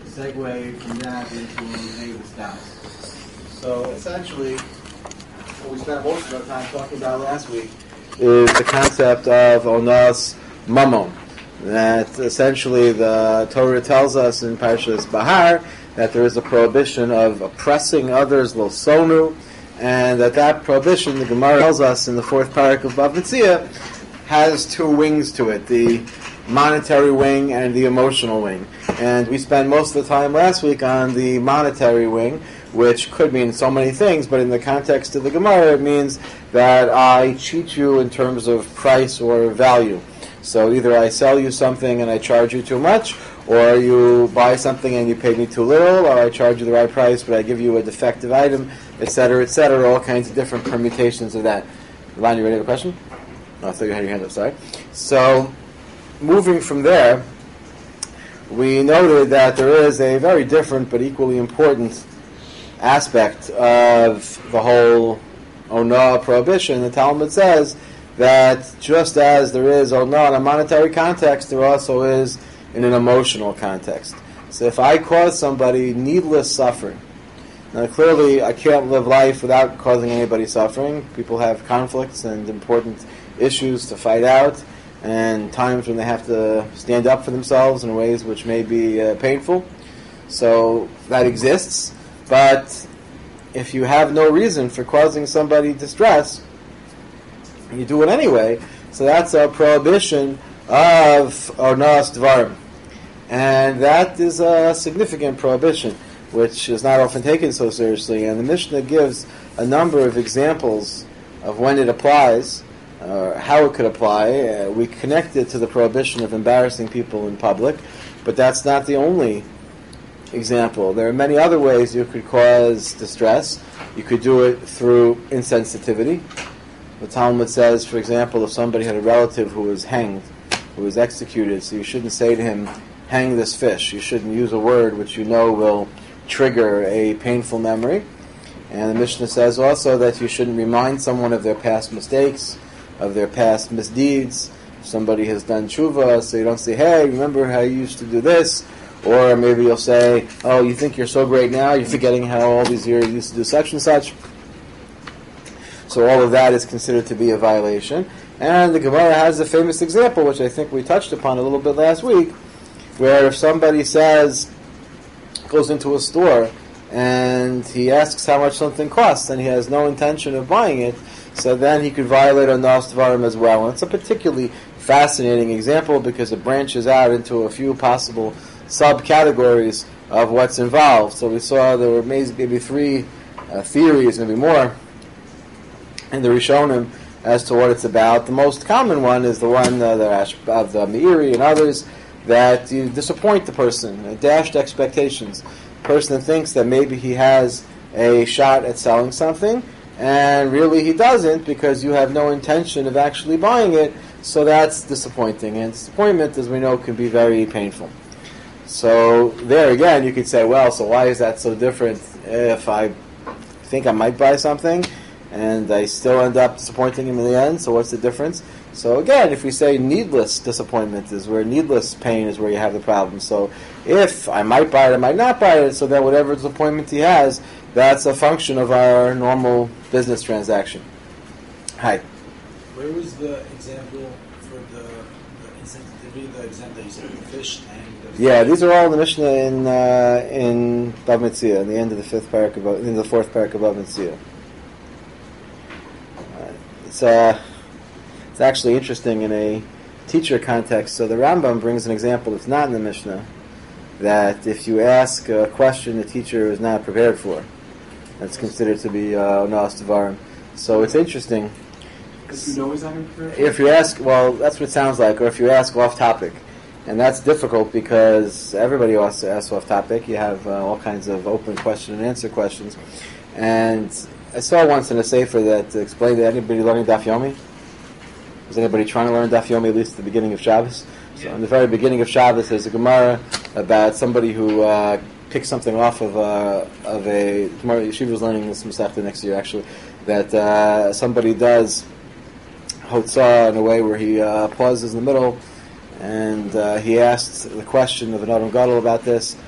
segue from that into David's doubts. So essentially, what we spent most of our time talking about last week is the concept of onas mamon. That essentially the Torah tells us in Parshas Bahar that there is a prohibition of oppressing others, lo sonu, and that prohibition, the Gemara tells us in the fourth parak of Bava Metzia, has two wings to it, the monetary wing and the emotional wing. And we spent most of the time last week on the monetary wing, which could mean so many things, but in the context of the Gemara, it means that I cheat you in terms of price or value. So either I sell you something and I charge you too much, or you buy something and you pay me too little, or I charge you the right price but I give you a defective item, etc., all kinds of different permutations of that. Lon, you ready to have a question? Oh, I thought you had your hand up, sorry. So, moving from there, we noted that there is a very different but equally important aspect of the whole Onah prohibition. The Talmud says that just as there is Onah in a monetary context, there also is in an emotional context. So if I cause somebody needless suffering, now clearly I can't live life without causing anybody suffering. People have conflicts and important issues to fight out, and times when they have to stand up for themselves in ways which may be painful. So that exists. But if you have no reason for causing somebody distress, you do it anyway. So that's a prohibition of onas dvarim. And that is a significant prohibition, which is not often taken so seriously. And the Mishnah gives a number of examples of when it applies, how it could apply. We connect it to the prohibition of embarrassing people in public, but that's not the only example. There are many other ways you could cause distress. You could do it through insensitivity. The Talmud says, for example, if somebody had a relative who was hanged, who was executed, so you shouldn't say to him, hang this fish. You shouldn't use a word which you know will trigger a painful memory. And the Mishnah says also that you shouldn't remind someone of their past mistakes, of their past misdeeds. If somebody has done tshuva, so you don't say, hey, remember how you used to do this? Or maybe you'll say, oh, you think you're so great now, you're forgetting how all these years you used to do such and such. So all of that is considered to be a violation. And the Gemara has a famous example, which I think we touched upon a little bit last week, where if somebody goes into a store and he asks how much something costs and he has no intention of buying it, so then he could violate onas dvarim as well. And it's a particularly fascinating example because it branches out into a few possible subcategories of what's involved. So we saw there were maybe three theories, maybe more, in the Rishonim as to what it's about. The most common one is the one of the Meiri and others, that you disappoint the person, dashed expectations. The person thinks that maybe he has a shot at selling something, and really he doesn't because you have no intention of actually buying it, so that's disappointing. And disappointment, as we know, can be very painful. So there again, you could say, well, so why is that so different if I think I might buy something and I still end up disappointing him in the end? So what's the difference? So again, if we say needless disappointment is where needless pain is where you have the problem. So if I might buy it, I might not buy it, so that whatever disappointment he has, that's a function of our normal business transaction. Hi. Where was the example for the insensitivity, the example that you said, the fish and Yeah, these are all in the Mishnah in Bava Metzia, in the end of the fourth parak of Bava Metzia. It's actually interesting in a teacher context. So the Rambam brings an example that's not in the Mishnah, that if you ask a question the teacher is not prepared for, that's considered to be onas dvarim. So it's interesting. Because you know he's not prepared for? If you ask, well, that's what it sounds like, or if you ask off topic. And that's difficult because everybody wants to ask off topic. You have all kinds of open question and answer questions. And I saw once in a sefer that explained that anybody learning Daf Yomi? Was anybody trying to learn Daf Yomi at least at the beginning of Shabbos? So in the very beginning of Shabbos, there's a Gemara about somebody who picked something off of a Gemara. Yeshiva was learning this Masechta next year, actually. That somebody does Hotzah in a way where he pauses in the middle, and he asked the question of an Adam Gadol about this,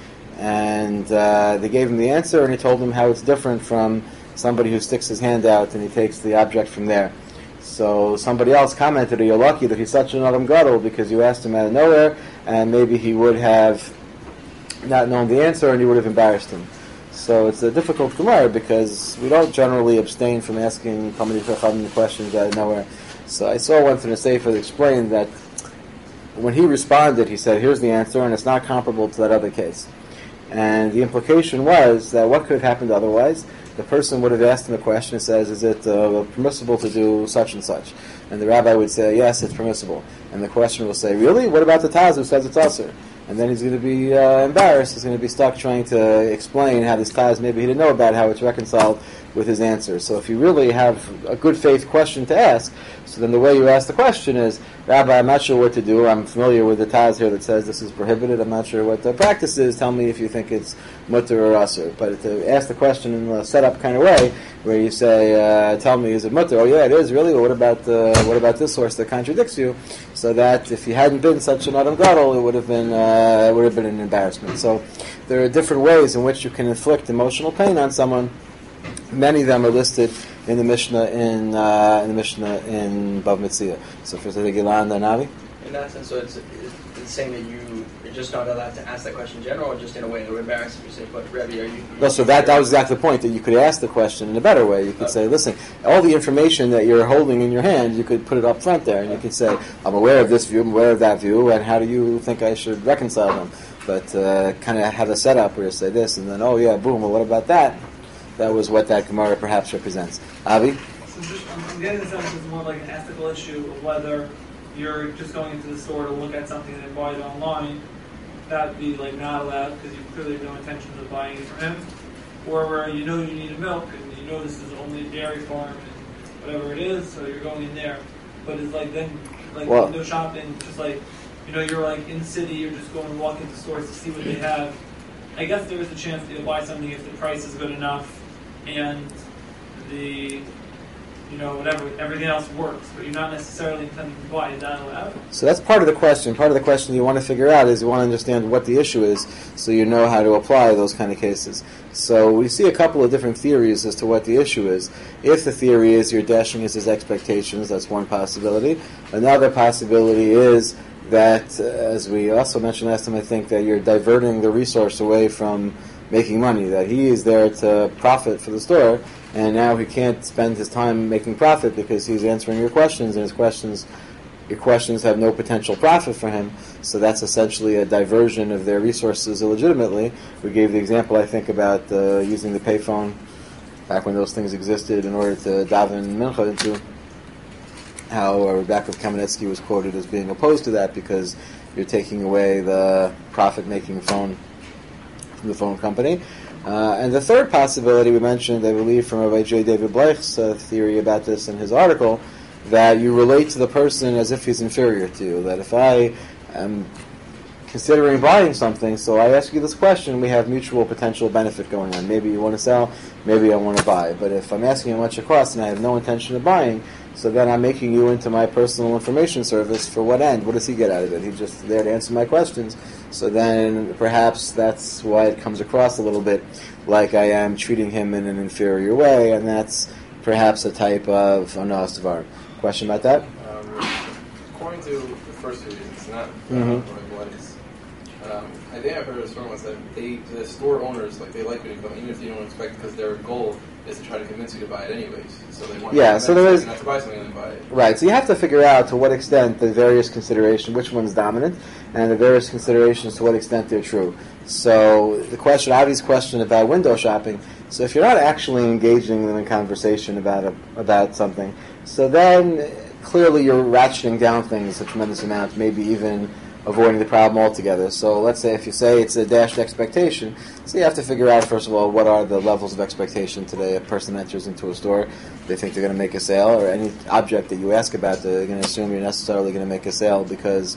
And they gave him the answer, and he told them how it's different from somebody who sticks his hand out and he takes the object from there. So somebody else commented, you're lucky that he's such an Adam Gadol because you asked him out of nowhere, and maybe he would have not known the answer and you would have embarrassed him. So it's a difficult Gemara because we don't generally abstain from asking Talmidei Chachamim questions out of nowhere. So I saw one from the Sefer that explained that when he responded, he said, here's the answer, and it's not comparable to that other case. And the implication was that what could have happened otherwise? The person would have asked him a question and says, is it permissible to do such and such? And the rabbi would say, yes, it's permissible. And the question will say, really? What about the Taz who says it's usher? And then he's going to be embarrassed. He's going to be stuck trying to explain how this Taz, maybe he didn't know about how it's reconciled with his answer. So if you really have a good faith question to ask, so then the way you ask the question is, Rabbi, I'm not sure what to do. I'm familiar with the Taz here that says this is prohibited. I'm not sure what the practice is. Tell me if you think it's mutter or usher. But to ask the question in a set-up kind of way, where you say, tell me, is it mutter? Oh yeah, it is, really? Well, what about this source that contradicts you? So that if you hadn't been such an Adam Gadol, it would have been an embarrassment. So there are different ways in which you can inflict emotional pain on someone. Many of them are listed in the Mishnah in Bava Metzia. So for the Gilan Navi. In that sense, so it's saying that you're just not allowed to ask that question in general, or just in a way that would embarrass you. Say, but Rebbe, are you? No, so that was exactly the point, that you could ask the question in a better way. You could say, listen, all the information that you're holding in your hand, you could put it up front there, and you could say, I'm aware of this view, I'm aware of that view, and how do you think I should reconcile them? But kind of have a setup where you say this, and then, oh yeah, boom, well what about that? That was what that Gemara perhaps represents. Avi? So just, I'm getting the sense it's more like an ethical issue of whether you're just going into the store to look at something and then buy it online. That would be like not allowed because you clearly have no intention of buying it from him. Or where you know you need a milk and you know this is only a dairy farm and whatever it is, so you're going in there. But it's like then, like window shopping, just like, you know, you're like in the city, you're just going to walk into stores to see what they have. I guess there is a chance that you'll buy something if the price is good enough and the, you know, whatever, everything else works, but you're not necessarily intending to buy. Is that allowed? So that's part of the question. Part of the question you want to figure out is you want to understand what the issue is so you know how to apply those kind of cases. So we see a couple of different theories as to what the issue is. If the theory is you're dashing his expectations, that's one possibility. Another possibility is that, as we also mentioned last time, I think, that you're diverting the resource away from making money, that he is there to profit for the store, and now he can't spend his time making profit because he's answering your questions, and your questions have no potential profit for him, so that's essentially a diversion of their resources illegitimately. We gave the example, I think, about using the payphone back when those things existed in order to daven mincha into, how Rebecca Kamenetsky was quoted as being opposed to that because you're taking away the profit-making phone from the phone company. And the third possibility we mentioned, I believe, from Rabbi J. David Bleich's theory about this in his article, that you relate to the person as if he's inferior to you. That if I am considering buying something, so I ask you this question, we have mutual potential benefit going on. Maybe you want to sell, maybe I want to buy. But if I'm asking how much it costs and I have no intention of buying, so then I'm making you into my personal information service for what end? What does he get out of it? He's just there to answer my questions. So then perhaps that's why it comes across a little bit like I am treating him in an inferior way, and that's perhaps a type of onas dvar. Question about that? According to the first two reasons, not what is. I think I've heard a story once that the store owners, like, they like when you come, even if you don't expect, because their goal is to try to convince you to buy it anyways. So they want so there is not to buy something and then buy it. Right. So you have to figure out to what extent the various considerations, which one's dominant, and the various considerations to what extent they're true. So the question, Avi's question about window shopping. So if you're not actually engaging them in conversation about something, so then clearly you're ratcheting down things a tremendous amount, maybe even avoiding the problem altogether. So let's say if you say it's a dashed expectation, so you have to figure out, first of all, what are the levels of expectation today. A person enters into a store, they think they're going to make a sale, or any object that you ask about, they're going to assume you're necessarily going to make a sale because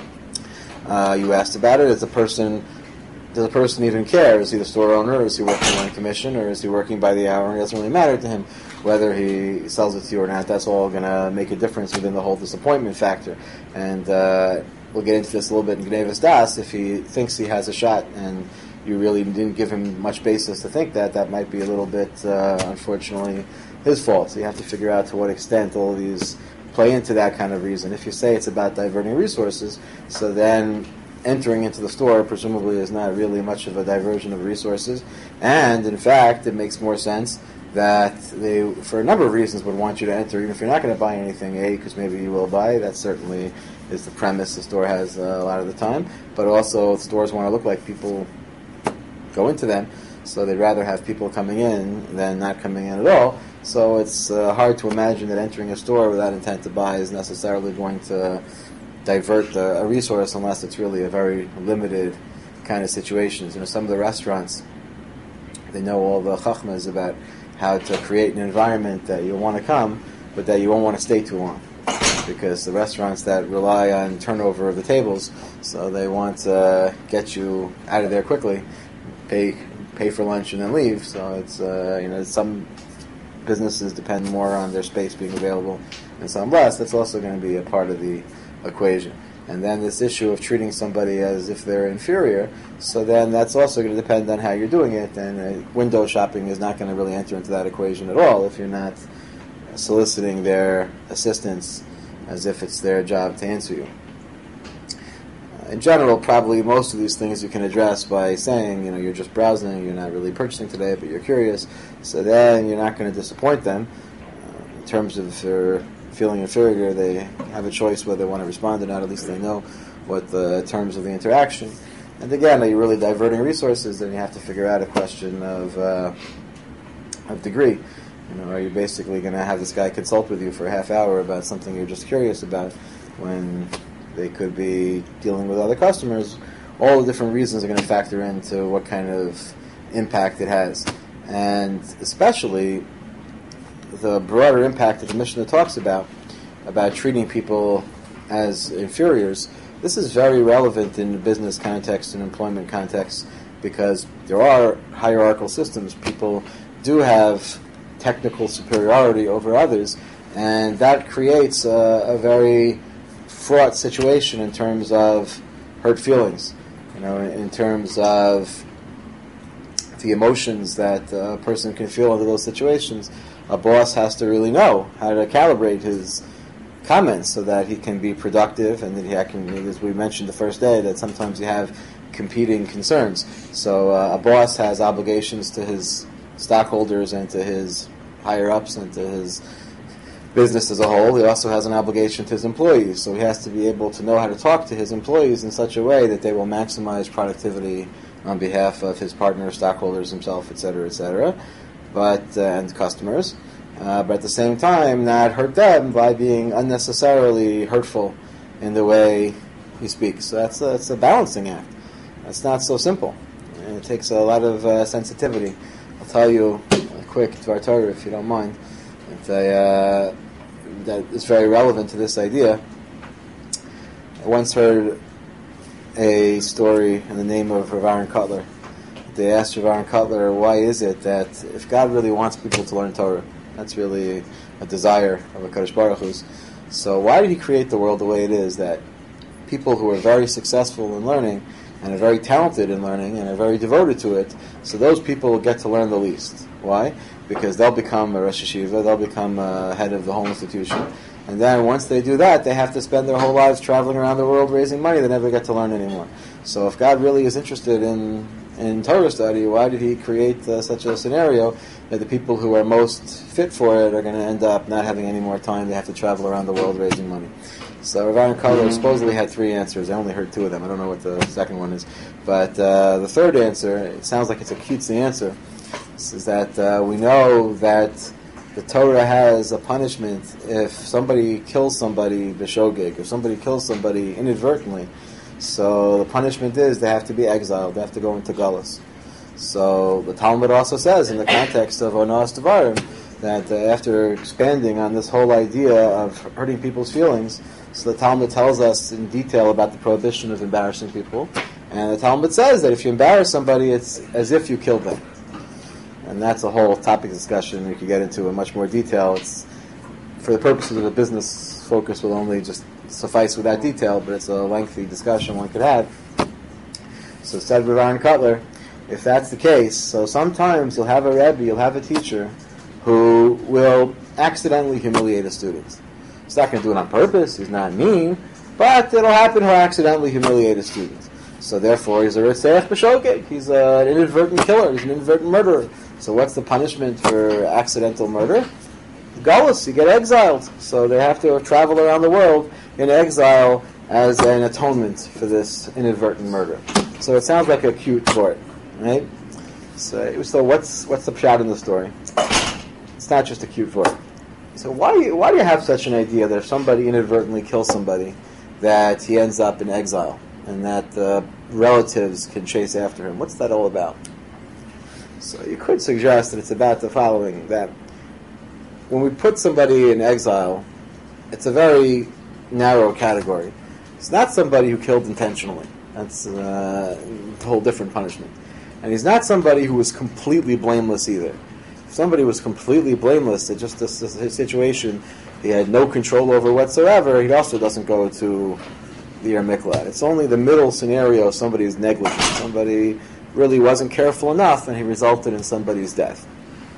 you asked about it. Does the person even care? Is he the store owner, or is he working on commission, or is he working by the hour? And it doesn't really matter to him whether he sells it to you or not. That's all going to make a difference within the whole disappointment factor. And we'll get into this a little bit in Gnevas Das. If he thinks he has a shot and you really didn't give him much basis to think that, that might be a little bit, unfortunately, his fault. So you have to figure out to what extent all of these play into that kind of reason. If you say it's about diverting resources, so then entering into the store presumably is not really much of a diversion of resources, and in fact, it makes more sense that they, for a number of reasons, would want you to enter, even if you're not going to buy anything. A, because maybe you will buy. That certainly is the premise the store has a lot of the time. But also, stores want to look like people go into them, so they'd rather have people coming in than not coming in at all. So it's hard to imagine that entering a store without intent to buy is necessarily going to divert a resource unless it's really a very limited kind of situations. You know, some of the restaurants, they know all the chachmas about how to create an environment that you'll want to come, but that you won't want to stay too long. Because the restaurants that rely on turnover of the tables, so they want to get you out of there quickly, pay for lunch and then leave. So it's some businesses depend more on their space being available and some less. That's also going to be a part of the equation. And then this issue of treating somebody as if they're inferior, so then that's also going to depend on how you're doing it, and window shopping is not going to really enter into that equation at all if you're not soliciting their assistance as if it's their job to answer you. In general, probably most of these things you can address by saying, you're just browsing, you're not really purchasing today, but you're curious, so then you're not going to disappoint them. In terms of their feeling inferior, they have a choice whether they want to respond or not. At least they know what the terms of the interaction. And again, are you really diverting resources? Then you have to figure out a question of degree. Are you basically going to have this guy consult with you for a half hour about something you're just curious about when they could be dealing with other customers? All the different reasons are going to factor into what kind of impact it has. And especially the broader impact that the Mishnah talks about treating people as inferiors. This is very relevant in the business context and employment context because there are hierarchical systems. People do have technical superiority over others, and that creates a very fraught situation in terms of hurt feelings, in terms of the emotions that a person can feel under those situations. A boss has to really know how to calibrate his comments so that he can be productive, and that he can, as we mentioned the first day, that sometimes you have competing concerns. So a boss has obligations to his stockholders and to his higher-ups and to his business as a whole. He also has an obligation to his employees, so he has to be able to know how to talk to his employees in such a way that they will maximize productivity on behalf of his partners, stockholders, himself, etc., and customers, but at the same time not hurt them by being unnecessarily hurtful in the way he speaks. So that's a balancing act. That's not so simple. And it takes a lot of sensitivity. I'll tell you a quick Dvar Torah, if you don't mind, that is very relevant to this idea. I once heard a story in the name of Rav Aaron Kotler. They asked Rav Aaron Kotler, why is it that if God really wants people to learn Torah, that's really a desire of HaKadosh Baruch Hu's, so why did he create the world the way it is, that people who are very successful in learning and are very talented in learning and are very devoted to it, so those people will get to learn the least? Why? Because they'll become a Rosh Hashiva, they'll become a head of the whole institution, and then once they do that, they have to spend their whole lives traveling around the world raising money. They never get to learn anymore. So if God really is interested in Torah study, why did he create such a scenario that the people who are most fit for it are going to end up not having any more time? They have to travel around the world raising money. So Rav Aaron Kotler supposedly had 3 answers. I only heard 2 of them. I don't know what the second one is. But the third answer, it sounds like it's a cutesy answer, is that we know that the Torah has a punishment if somebody kills somebody b'shogeg, if somebody kills somebody inadvertently. So the punishment is they have to be exiled, they have to go into galus. So the Talmud also says in the context of Onas Devarim that after expanding on this whole idea of hurting people's feelings, so the Talmud tells us in detail about the prohibition of embarrassing people, and the Talmud says that if you embarrass somebody, it's as if you killed them. And that's a whole topic discussion we could get into in much more detail. It's, for the purposes of a business focus, will only just suffice with that detail, but it's a lengthy discussion one could have. So said Rav Aaron Kotler if that's the case, so sometimes you'll have a Rebbe, you'll have a teacher who will accidentally humiliate a student. He's not going to do it on purpose, he's not mean, but it'll happen he'll accidentally humiliate a student. So therefore, he's a Ritzerech B'Shogeg. He's an inadvertent killer, he's an inadvertent murderer. So what's the punishment for accidental murder? Galus, you get exiled. So they have to travel around the world in exile as an atonement for this inadvertent murder. So it sounds like a cute tort, right? So what's the pshat in the story? It's not just a cute tort. So why do you have such an idea that if somebody inadvertently kills somebody, that he ends up in exile and that the relatives can chase after him? What's that all about? So you could suggest that it's about the following, that when we put somebody in exile, it's a very narrow category. It's not somebody who killed intentionally. That's a whole different punishment. And he's not somebody who was completely blameless either. If somebody was completely blameless, it's just a situation he had no control over whatsoever, he also doesn't go to the Yer Miklat. It's only the middle scenario, somebody is negligent. Somebody really wasn't careful enough and he resulted in somebody's death.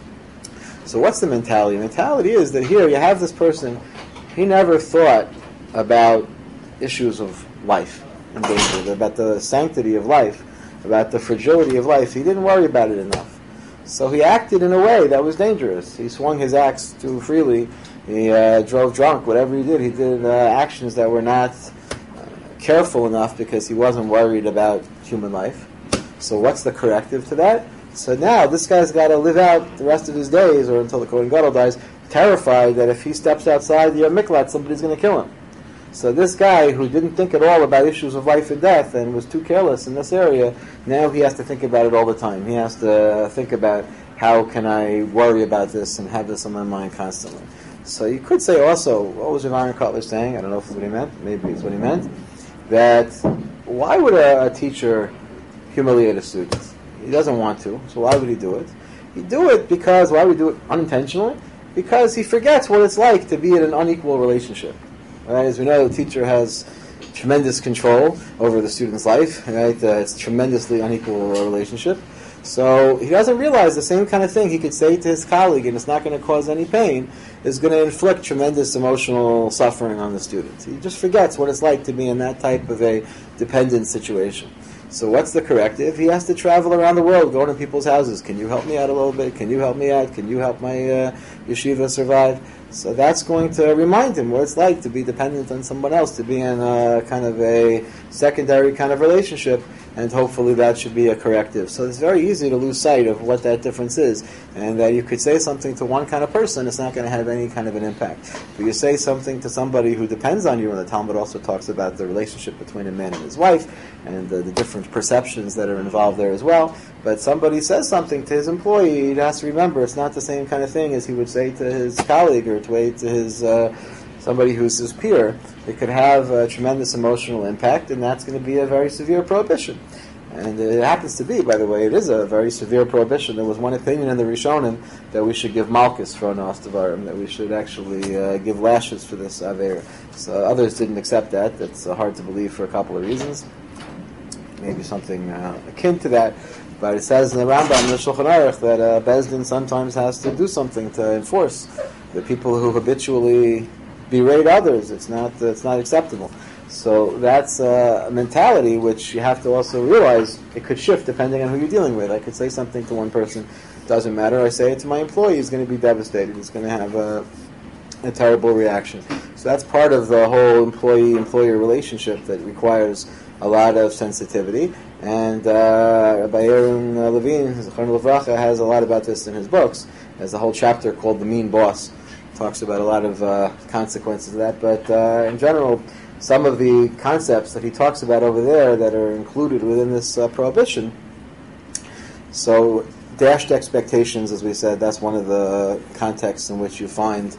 So what's the mentality? The mentality is that here you have this person, he never thought about issues of life and danger, about the sanctity of life, about the fragility of life. He didn't worry about it enough. So he acted in a way that was dangerous. He swung his axe too freely. He drove drunk. Whatever he did actions that were not careful enough because he wasn't worried about human life. So what's the corrective to that? So now this guy's got to live out the rest of his days, or until the Kohen Gadol dies, terrified that if he steps outside the Yer Miklat, somebody's going to kill him. So this guy who didn't think at all about issues of life and death and was too careless in this area, now he has to think about it all the time. He has to think about, how can I worry about this and have this on my mind constantly. So you could say also, what was Rav Aaron Kotler saying? I don't know if it's what he meant. Maybe it's what he meant. That why would a teacher humiliate a student? He doesn't want to, so why would he do it? He'd do it because, why would he do it unintentionally? Because he forgets what it's like to be in an unequal relationship. Right? As we know, the teacher has tremendous control over the student's life. Right? It's a tremendously unequal relationship. So he doesn't realize the same kind of thing he could say to his colleague, and it's not going to cause any pain, is going to inflict tremendous emotional suffering on the student. He just forgets what it's like to be in that type of a dependent situation. So what's the corrective? He has to travel around the world, go to people's houses. Can you help me out a little bit? Can you help me out? Can you help my yeshiva survive? So that's going to remind him what it's like to be dependent on someone else, to be in a kind of a secondary kind of relationship, and hopefully that should be a corrective. So it's very easy to lose sight of what that difference is, and that you could say something to one kind of person, it's not going to have any kind of an impact. But you say something to somebody who depends on you, and the Talmud also talks about the relationship between a man and his wife, and the different perceptions that are involved there as well. But somebody says something to his employee, he has to remember it's not the same kind of thing as he would say to his colleague or to his somebody who's his peer. It could have a tremendous emotional impact, and that's going to be a very severe prohibition. And it happens to be, by the way, it is a very severe prohibition. There was one opinion in the Rishonim that we should give malchus for Onas Devarim, that we should actually give lashes for this aver. So others didn't accept that. That's hard to believe for a couple of reasons. Maybe something akin to that. But it says in the Rambam, in the Shulchan Aruch, that Beis Din sometimes has to do something to enforce the people who habitually berate others. It's not acceptable. So that's a mentality which you have to also realize it could shift depending on who you're dealing with. I could say something to one person, doesn't matter. I say it to my employee, he's going to be devastated. He's going to have a terrible reaction. So that's part of the whole employee-employer relationship that requires a lot of sensitivity. And Rabbi Aaron Levine, Zechron Levracha, has a lot about this in his books. There's a whole chapter called The Mean Boss. Talks about a lot of consequences of that. But in general, some of the concepts that he talks about over there that are included within this prohibition. So, dashed expectations, as we said, that's one of the contexts in which you find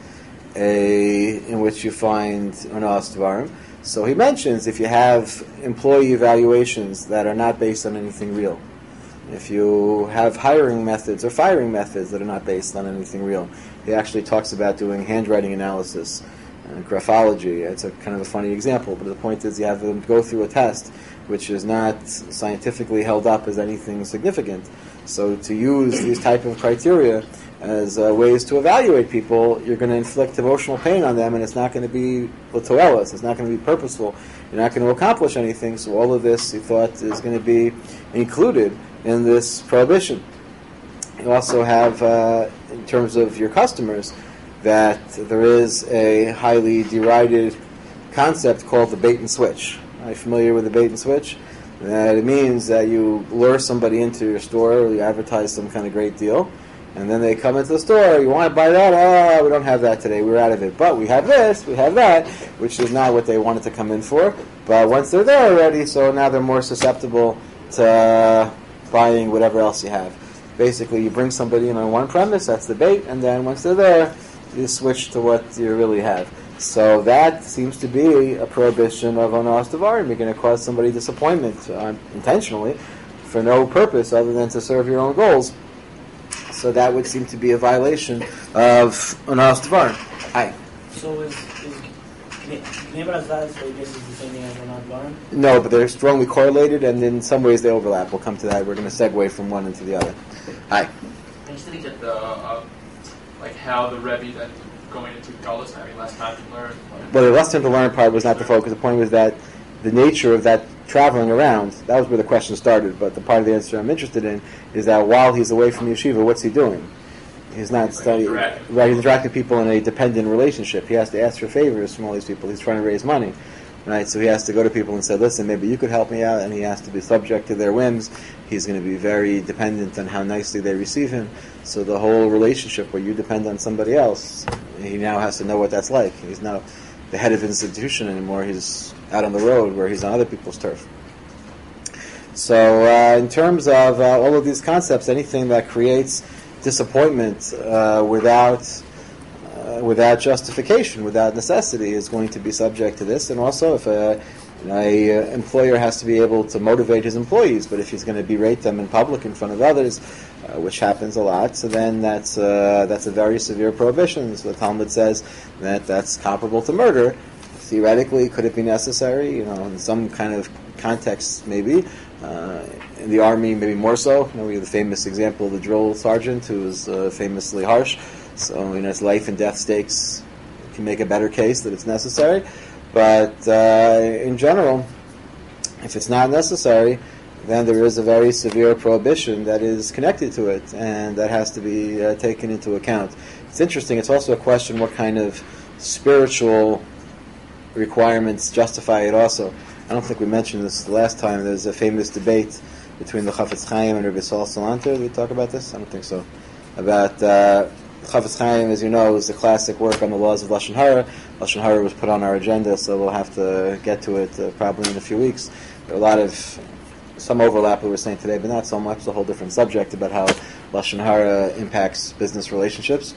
Onas Devarim. So he mentions if you have employee evaluations that are not based on anything real, if you have hiring methods or firing methods that are not based on anything real. He actually talks about doing handwriting analysis graphology. It's a kind of a funny example, but the point is you have them go through a test which is not scientifically held up as anything significant. So to use these type of criteria as ways to evaluate people, you're going to inflict emotional pain on them, and it's not going to be l'toelis, it's not going to be purposeful, you're not going to accomplish anything, so all of this, he thought, is going to be included in this prohibition. You also have, in terms of your customers, that there is a highly derided concept called the bait and switch. Are you familiar with the bait and switch? That it means that you lure somebody into your store, or you advertise some kind of great deal, and then they come into the store, you want to buy that? Oh, we don't have that today, we're out of it. But we have this, we have that, which is not what they wanted to come in for. But once they're there already, so now they're more susceptible to buying whatever else you have. Basically, you bring somebody in on one premise, that's the bait, and then once they're there, you switch to what you really have. So that seems to be a prohibition of onas devarim. You're going to cause somebody disappointment intentionally for no purpose other than to serve your own goals. So that would seem to be a violation of onas devarim. Hi. So is Gnei B'Razaz, so I guess is the same thing as onas devarim? No, but they're strongly correlated, and in some ways they overlap. We'll come to that. We're going to segue from one into the other. Hi. I used to think that the like how the Rebbe then going into Gullus having less time to learn. Well, the less time to learn part was not the focus. The point was that the nature of that traveling around, that was where the question started, but the part of the answer I'm interested in is that while he's away from yeshiva, what's he doing? He's not studying. Right, he's interacting with people in a dependent relationship. He has to ask for favors from all these people. He's trying to raise money. Right, so he has to go to people and say, listen, maybe you could help me out, and he has to be subject to their whims. He's going to be very dependent on how nicely they receive him. So the whole relationship where you depend on somebody else, he now has to know what that's like. He's not the head of an institution anymore. He's out on the road where he's on other people's turf. So in terms of all of these concepts, anything that creates disappointment without justification, without necessity, is going to be subject to this. And also, if a employer has to be able to motivate his employees, but if he's going to berate them in public in front of others, which happens a lot, so then that's a very severe prohibition. So the Talmud says that that's comparable to murder. Theoretically, could it be necessary? In some kind of context, maybe. In the army, maybe more so. We have the famous example of the drill sergeant who was famously harsh. So, it's life and death stakes. You can make a better case that it's necessary. But in general, if it's not necessary, then there is a very severe prohibition that is connected to it, and that has to be taken into account. It's interesting. It's also a question what kind of spiritual requirements justify it also. I don't think we mentioned this the last time. There's a famous debate between the Chafetz Chaim and Rabbi Saul Salanter. Did we talk about this? I don't think so. About Chafetz Chaim, as you know, is a classic work on the laws of Lashon Hara. Lashon Hara was put on our agenda, so we'll have to get to it probably in a few weeks. There are some overlap we were saying today, but not so much. It's a whole different subject about how Lashon Hara impacts business relationships.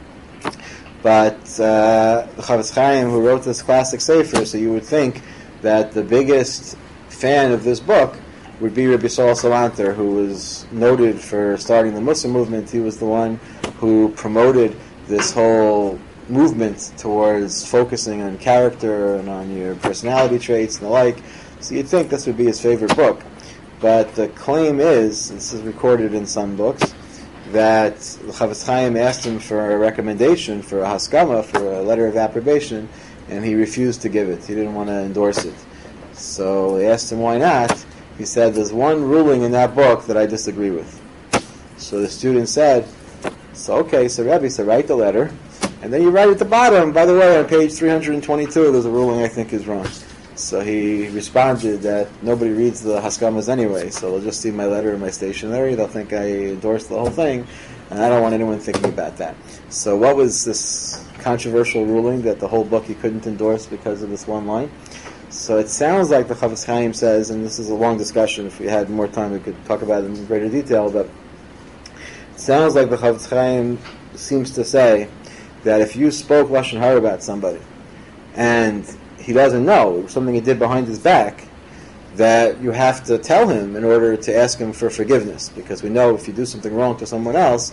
But the Chafetz Chaim, who wrote this classic sefer, so you would think that the biggest fan of this book would be Rabbi Saul Salanter, who was noted for starting the Muslim movement. He was the one who promoted this whole movement towards focusing on character and on your personality traits and the like. So you'd think this would be his favorite book. But the claim is, this is recorded in some books, that the Chafetz Chaim asked him for a recommendation, for a haskama, for a letter of approbation, and he refused to give it. He didn't want to endorse it. So they asked him why not. He said, there's one ruling in that book that I disagree with. So the student said, so Rebbe, so write the letter, and then you write at the bottom, by the way, on page 322, there's a ruling I think is wrong. So he responded that nobody reads the Haskamas anyway, so they'll just see my letter in my stationery, they'll think I endorsed the whole thing, and I don't want anyone thinking about that. So what was this controversial ruling that the whole book he couldn't endorse because of this one line? So it sounds like the Chafetz Chaim says, and this is a long discussion, if we had more time we could talk about it in greater detail, but it sounds like the Chafetz Chaim seems to say that if you spoke Lashon Hara about somebody, and he doesn't know, something he did behind his back, that you have to tell him in order to ask him for forgiveness. Because we know if you do something wrong to someone else,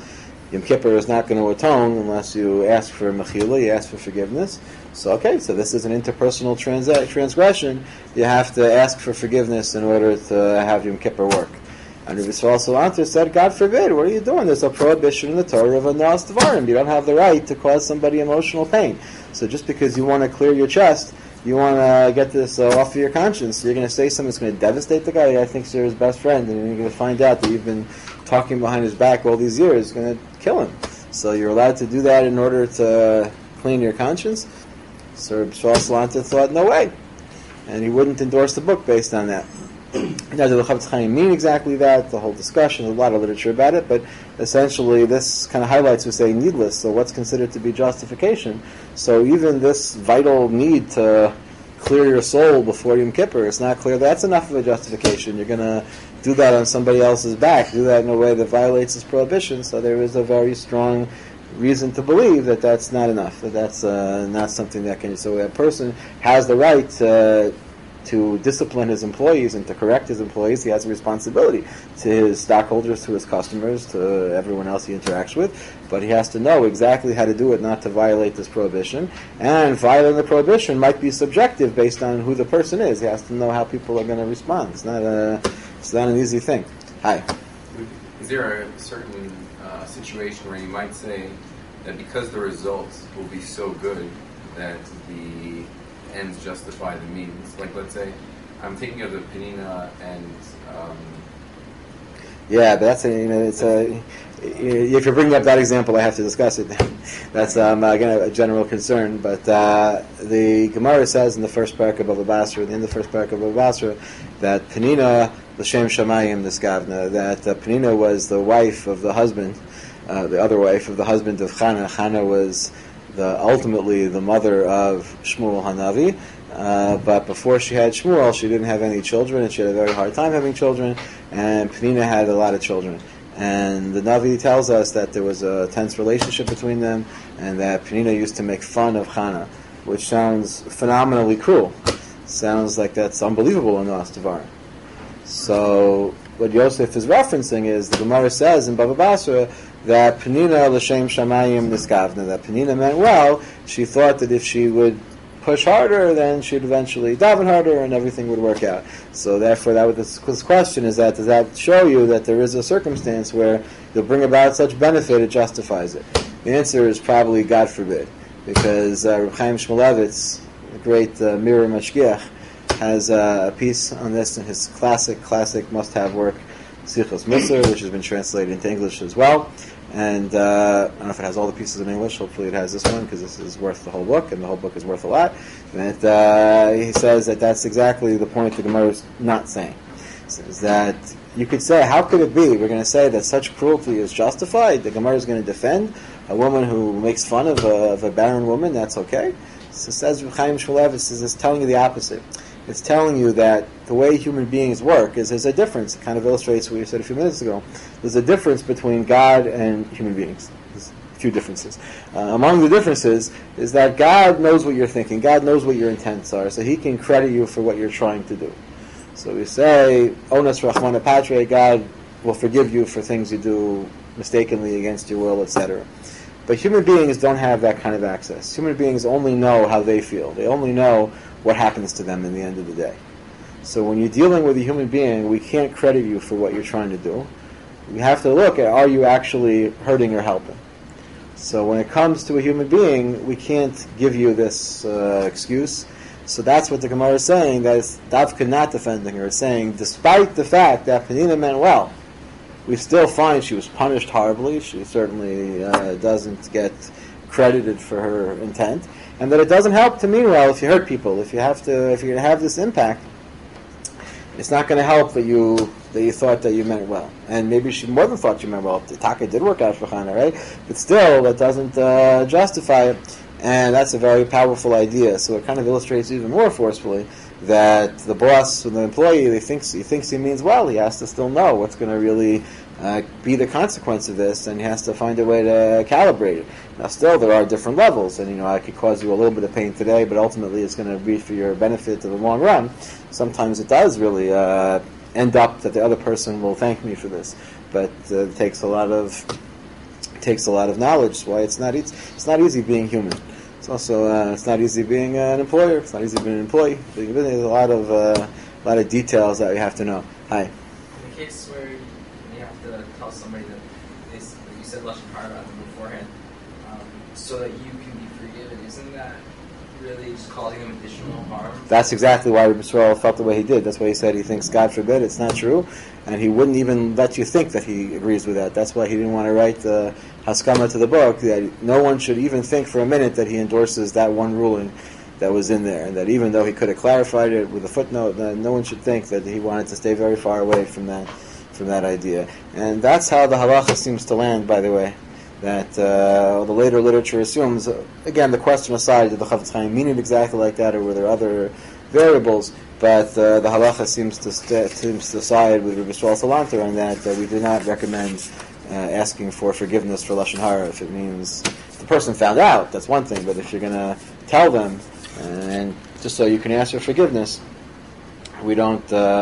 Yom Kippur is not going to atone unless you ask for mechila, you ask for forgiveness. So okay, so this is an interpersonal transgression. You have to ask for forgiveness in order to have Yom Kippur work. And Rabbi Yisrael Salanter said, God forbid, what are you doing? There's a prohibition in the Torah of Anas Dvarim. You don't have the right to cause somebody emotional pain. So just because you want to clear your chest, you want to get this off of your conscience, you're going to say something that's going to devastate the guy I think you're his best friend, and you're going to find out that you've been talking behind his back all these years, going to kill him. So you're allowed to do that in order to clean your conscience. So Rabbi Yisrael Salanter thought, no way. And he wouldn't endorse the book based on that. Now, does the Chofetz Chaim mean exactly that? The whole discussion, a lot of literature about it, but essentially this kind of highlights we say needless, so what's considered to be justification. So even this vital need to clear your soul before Yom Kippur, it's not clear that's enough of a justification. You're going to do that on somebody else's back, do that in a way that violates this prohibition, so there is a very strong reason to believe that that's not enough, that that's not something that can... So a person has the right to discipline his employees and to correct his employees. He has a responsibility to his stockholders, to his customers, to everyone else he interacts with, but he has to know exactly how to do it not to violate this prohibition, and violating the prohibition might be subjective based on who the person is. He has to know how people are going to respond. It's not an easy thing. Hi. Is there a certain situation where you might say that because the results will be so good that the ends justify the means? Like, let's say, I'm thinking of the Penina and... Yeah, but that's if you're bringing up that example, I have to discuss it. That's again a general concern. But the Gemara says in the first parak of Bava Basra, in the first parak of Bava Basra, that Penina l'shem shamayim niskavna, that Penina was the wife of the husband, the other wife of the husband of Chana. Chana was ultimately the mother of Shmuel Hanavi, but before she had Shmuel, she didn't have any children, and she had a very hard time having children, and Penina had a lot of children. And the Navi tells us that there was a tense relationship between them, and that Penina used to make fun of Chana, which sounds phenomenally cruel. Sounds like that's unbelievable in Anas Dvarim. So what Yosef is referencing is, the Gemara says in Bava Basra, that Penina l'shem shamayim niskavna, that Penina meant well. She thought that if she would push harder, then she'd eventually daven harder and everything would work out. So therefore, this question is that, does that show you that there is a circumstance where you'll bring about such benefit, it justifies it? The answer is probably God forbid, because Reb Chaim Shmulevitz, the great Mirror Mashgiach, has a piece on this in his classic must-have work, Sichos Musar, which has been translated into English as well. And I don't know if it has all the pieces in English. Hopefully it has this one, because this is worth the whole book, and the whole book is worth a lot. And he says that that's exactly the point the Gemara is not saying. Is that you could say, how could it be? We're going to say that such cruelty is justified. The Gemara is going to defend a woman who makes fun of a barren woman. That's okay. So says Reb Chaim Shmulevitz is telling you the opposite. It's telling you that the way human beings work is there's a difference. It kind of illustrates what you said a few minutes ago. There's a difference between God and human beings. There's a few differences. Among the differences is that God knows what you're thinking. God knows what your intents are, so He can credit you for what you're trying to do. So we say, Onas Rahmana Patre, God will forgive you for things you do mistakenly against your will, etc. But human beings don't have that kind of access. Human beings only know how they feel. They only know what happens to them in the end of the day. So when you're dealing with a human being, we can't credit you for what you're trying to do. We have to look at, are you actually hurting or helping? So when it comes to a human being, we can't give you this excuse. So that's what the Gemara is saying, that is Davka not defending her. It's saying, despite the fact that Penina meant well, we still find she was punished horribly. She certainly doesn't get credited for her intent. And that it doesn't help to mean well if you hurt people. If you're going to have this impact, it's not going to help that you thought that you meant well. And maybe she more than thought you meant well. The Taka did work out for Chana, right? But still, that doesn't justify it. And that's a very powerful idea. So it kind of illustrates even more forcefully that the boss and the employee, he thinks he means well. He has to still know what's going to really be the consequence of this, and he has to find a way to calibrate it. Now, still, there are different levels, and I could cause you a little bit of pain today, but ultimately it's going to be for your benefit in the long run. Sometimes it does really end up that the other person will thank me for this, but it takes a lot of takes a lot of knowledge. That's why it's not easy being human. It's also it's not easy being an employer. It's not easy being an employee. There's a lot of details that you have to know. Hi. In the case where you have to tell somebody that you said lashon hara about them beforehand, so that you can be forgiven, isn't that really just causing them additional harm? That's exactly why Rabbi Yisrael felt the way he did. That's why he said he thinks, God forbid, it's not true, and he wouldn't even let you think that he agrees with that. That's why he didn't want to write the Haskama to the book, that no one should even think for a minute that he endorses that one ruling that was in there, and that even though he could have clarified it with a footnote, no one should think that he wanted to stay very far away from that idea. And that's how the halacha seems to land, by the way. That the later literature assumes, again, the question aside, did the Chafetz Chaim mean it exactly like that, or were there other variables? But the halacha seems to side with Rabbi Yisrael Salanter on that we do not recommend asking for forgiveness for lashon hara if it means the person found out. That's one thing, but if you're going to tell them and just so you can ask for forgiveness, we don't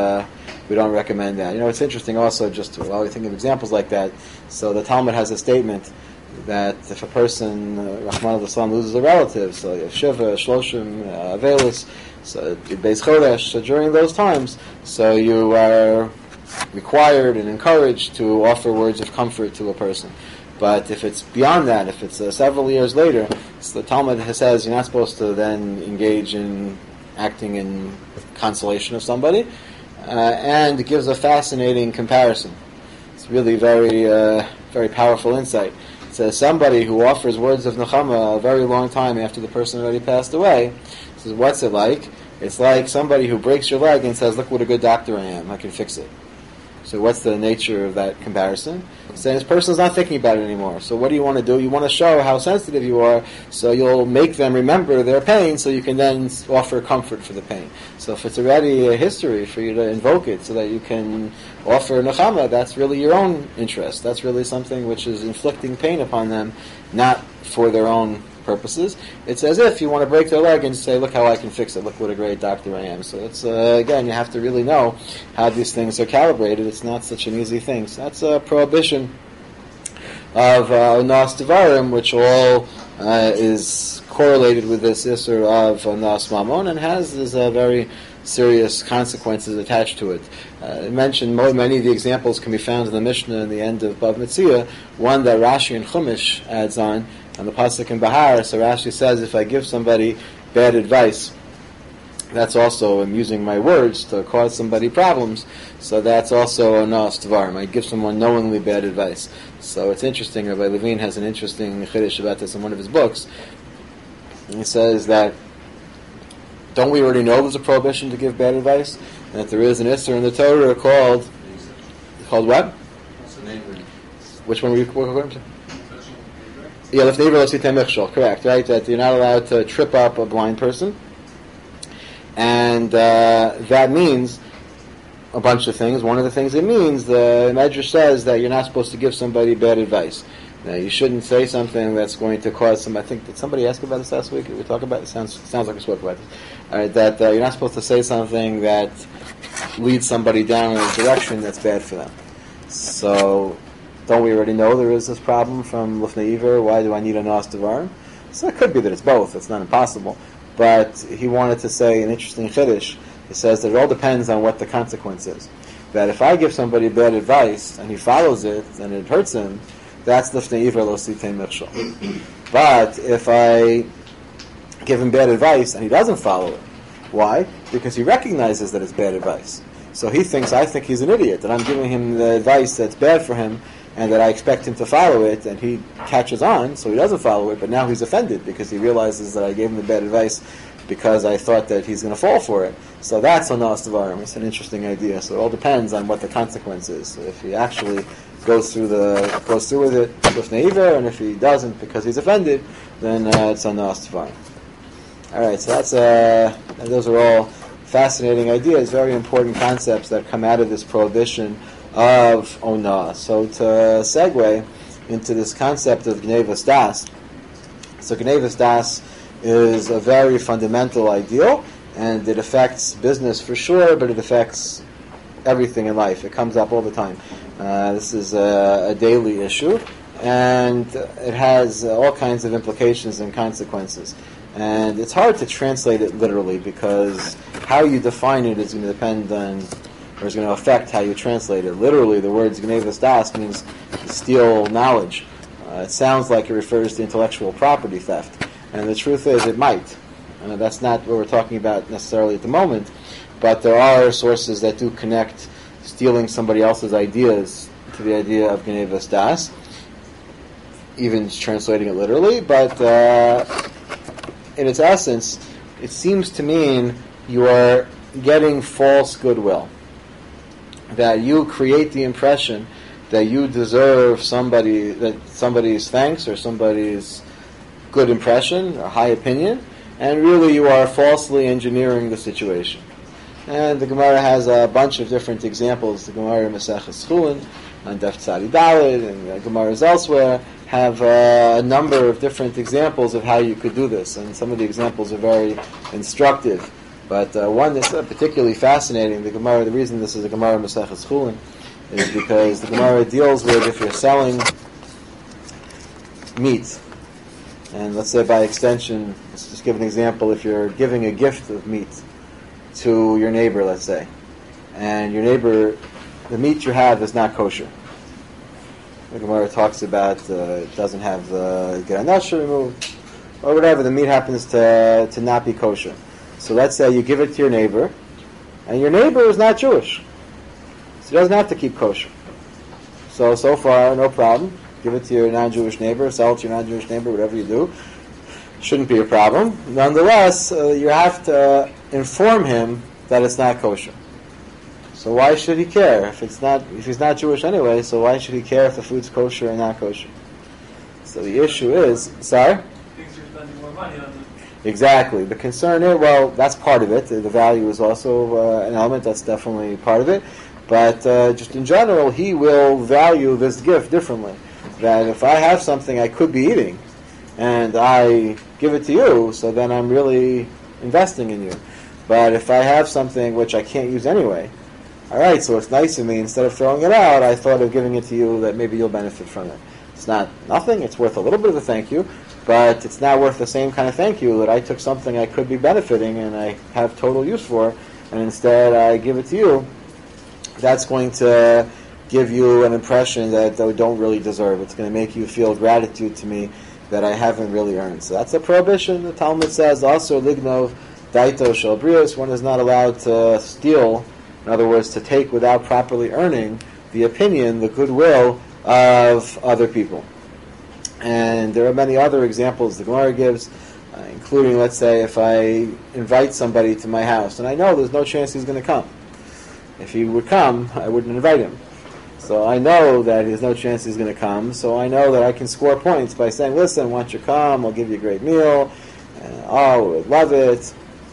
recommend that. It's interesting also, just while we think of examples like that. So the Talmud has a statement that if a person, Rahman al loses a relative, so you have Shiva, Shloshim, Avelis, so Beis Chodesh, so during those times, so you are required and encouraged to offer words of comfort to a person. But if it's beyond that, if it's several years later, so the Talmud says you're not supposed to then engage in acting in consolation of somebody, and it gives a fascinating comparison. It's really very, very powerful insight. It says somebody who offers words of nechama a very long time after the person already passed away, says, what's it like? It's like somebody who breaks your leg and says, look what a good doctor I am, I can fix it. So what's the nature of that comparison? So this person's not thinking about it anymore. So what do you want to do? You want to show how sensitive you are, so you'll make them remember their pain, so you can then offer comfort for the pain. So if it's already a history for you to invoke it so that you can offer nechama, that's really your own interest. That's really something which is inflicting pain upon them, not for their own purposes. It's as if you want to break their leg and say, look how I can fix it, look what a great doctor I am. So it's, again, you have to really know how these things are calibrated. It's not such an easy thing. So that's a prohibition of Onas Devarim, which all is correlated with this Isser of Onas Mamon, and has very serious consequences attached to it. I mentioned many of the examples can be found in the Mishnah in the end of Bava Metzia. One that Rashi and Chumash adds on the pasuk in Bahar. So Rashi says, if I give somebody bad advice, that's also, I'm using my words to cause somebody problems, so that's also a Nas Tvarim. I give someone knowingly bad advice. So it's interesting, Rabbi Levine has an interesting chiddush about this in one of his books. And he says that, don't we already know there's a prohibition to give bad advice? And that there is an Isser in the Torah called what? Which one were you going to? Yeah, Lefnei Iver Lo Sitei Michshol, correct, right? That you're not allowed to trip up a blind person. And that means a bunch of things. One of the things it means, the Medrash says that you're not supposed to give somebody bad advice. Now, you shouldn't say something that's going to cause some. I think, did somebody ask about this last week? Did we talk about it? Sounds like we spoke about this. All right, that you're not supposed to say something that leads somebody down in a direction that's bad for them. So, don't we already know there is this problem from Lefnei Iver? Why do I need a Nas Devarim? So it could be that it's both. It's not impossible. But he wanted to say an interesting chiddush. He says that it all depends on what the consequence is. That if I give somebody bad advice and he follows it and it hurts him, that's Lefnei Iver Lo Sitei Michshol. But if I give him bad advice and he doesn't follow it, why? Because he recognizes that it's bad advice. So he thinks, I think he's an idiot, that I'm giving him the advice that's bad for him and that I expect him to follow it, and he catches on, so he doesn't follow it, but now he's offended because he realizes that I gave him the bad advice because I thought that he's going to fall for it. So that's Onas Devarim. It's an interesting idea. So it all depends on what the consequence is. So if he actually goes through with it Lefnei Iver, and if he doesn't because he's offended, then it's Onas Devarim. All right, so that's those are all fascinating ideas, very important concepts that come out of this prohibition of Onah. So to segue into this concept of Gnevas Das, so Gnevas Das is a very fundamental ideal, and it affects business for sure, but it affects everything in life. It comes up all the time. This is a daily issue, and it has all kinds of implications and consequences. And it's hard to translate it literally because how you define it is going to depend on, or is going to affect how you translate it. Literally, the words Gnevas Das means to steal knowledge. It sounds like it refers to intellectual property theft. And the truth is, it might. That's not what we're talking about necessarily at the moment, but there are sources that do connect stealing somebody else's ideas to the idea of Gnevas Das, even translating it literally, but in its essence, it seems to mean you are getting false goodwill. That you create the impression that you deserve somebody's thanks or somebody's good impression or high opinion, and really you are falsely engineering the situation. And the Gemara has a bunch of different examples. The Gemara Maseches Chulin on Daf Tzadi Daled and the Gemaras elsewhere have a number of different examples of how you could do this, and some of the examples are very instructive. But one that's particularly fascinating, the reason this is a Gemara Maseches Chulin is because the Gemara deals with if you're selling meat, and let's say by extension, let's just give an example, if you're giving a gift of meat to your neighbor, let's say, and your neighbor, the meat you have is not kosher. The Gemara talks about it doesn't have the Geranasha removed, or whatever, the meat happens to not be kosher. So let's say you give it to your neighbor, and your neighbor is not Jewish. So he doesn't have to keep kosher. So far, no problem. Give it to your non-Jewish neighbor, sell it to your non-Jewish neighbor, whatever you do. Shouldn't be a problem. Nonetheless, you have to inform him that it's not kosher. So why should he care? If he's not Jewish anyway, so why should he care if the food's kosher or not kosher? So the issue is, sorry? Thinks you're spending more money on them. Exactly. The concern is, well, that's part of it. The value is also an element. That's definitely part of it. But just in general, he will value this gift differently. That if I have something I could be eating, and I give it to you, so then I'm really investing in you. But if I have something which I can't use anyway, all right, so it's nice of me, instead of throwing it out, I thought of giving it to you that maybe you'll benefit from it. It's not nothing, it's worth a little bit of a thank you, but it's not worth the same kind of thank you that I took something I could be benefiting and I have total use for, and instead I give it to you. That's going to give you an impression that I don't really deserve. It's going to make you feel gratitude to me that I haven't really earned. So that's a prohibition. The Talmud says also, lignov daito shel brios, one is not allowed to steal, in other words, to take without properly earning the opinion, the goodwill of other people. And there are many other examples the Gemara gives, including, let's say, if I invite somebody to my house, and I know there's no chance he's going to come. If he would come, I wouldn't invite him. So I know that there's no chance he's going to come, so I know that I can score points by saying, listen, why don't you come, I'll give you a great meal, I would love it.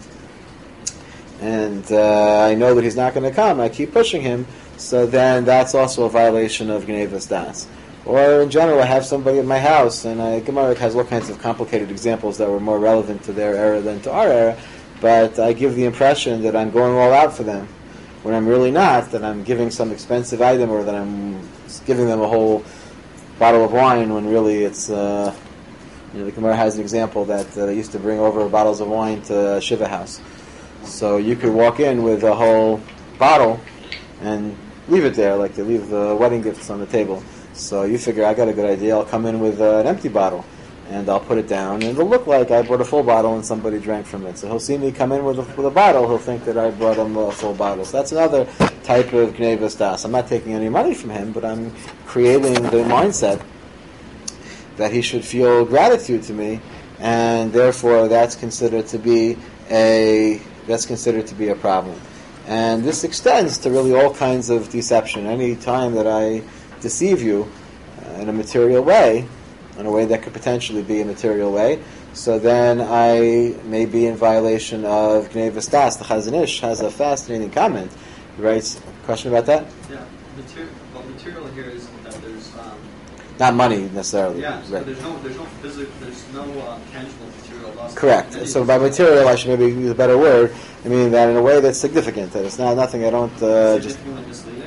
And I know that he's not going to come, I keep pushing him, so then that's also a violation of Gnevas Das. Or in general, I have somebody at my house, and Gemara has all kinds of complicated examples that were more relevant to their era than to our era, but I give the impression that I'm going all out for them, when I'm really not, that I'm giving some expensive item, or that I'm giving them a whole bottle of wine, when really it's, the Gemara has an example that they used to bring over bottles of wine to a Shiva house. So you could walk in with a whole bottle and leave it there, like they leave the wedding gifts on the table. So you figure, I got a good idea, I'll come in with an empty bottle, and I'll put it down, and it'll look like I brought a full bottle and somebody drank from it. So he'll see me come in with a bottle, he'll think that I brought him a full bottle. So that's another type of Gnevas Das. I'm not taking any money from him, but I'm creating the mindset that he should feel gratitude to me, and therefore that's considered to be a problem. And this extends to really all kinds of deception. Any time that I deceive you in a material way, in a way that could potentially be a material way, so then I may be in violation of Gnevas Das. The Chazon Ish has a fascinating comment. He writes, question about that? Yeah, material here is that there's not money necessarily. Yeah, so right. there's no tangible material loss. Correct. So by material, I should maybe use a better word. I mean that in a way that's significant. That it's not nothing. I don't just. Significantly misleading.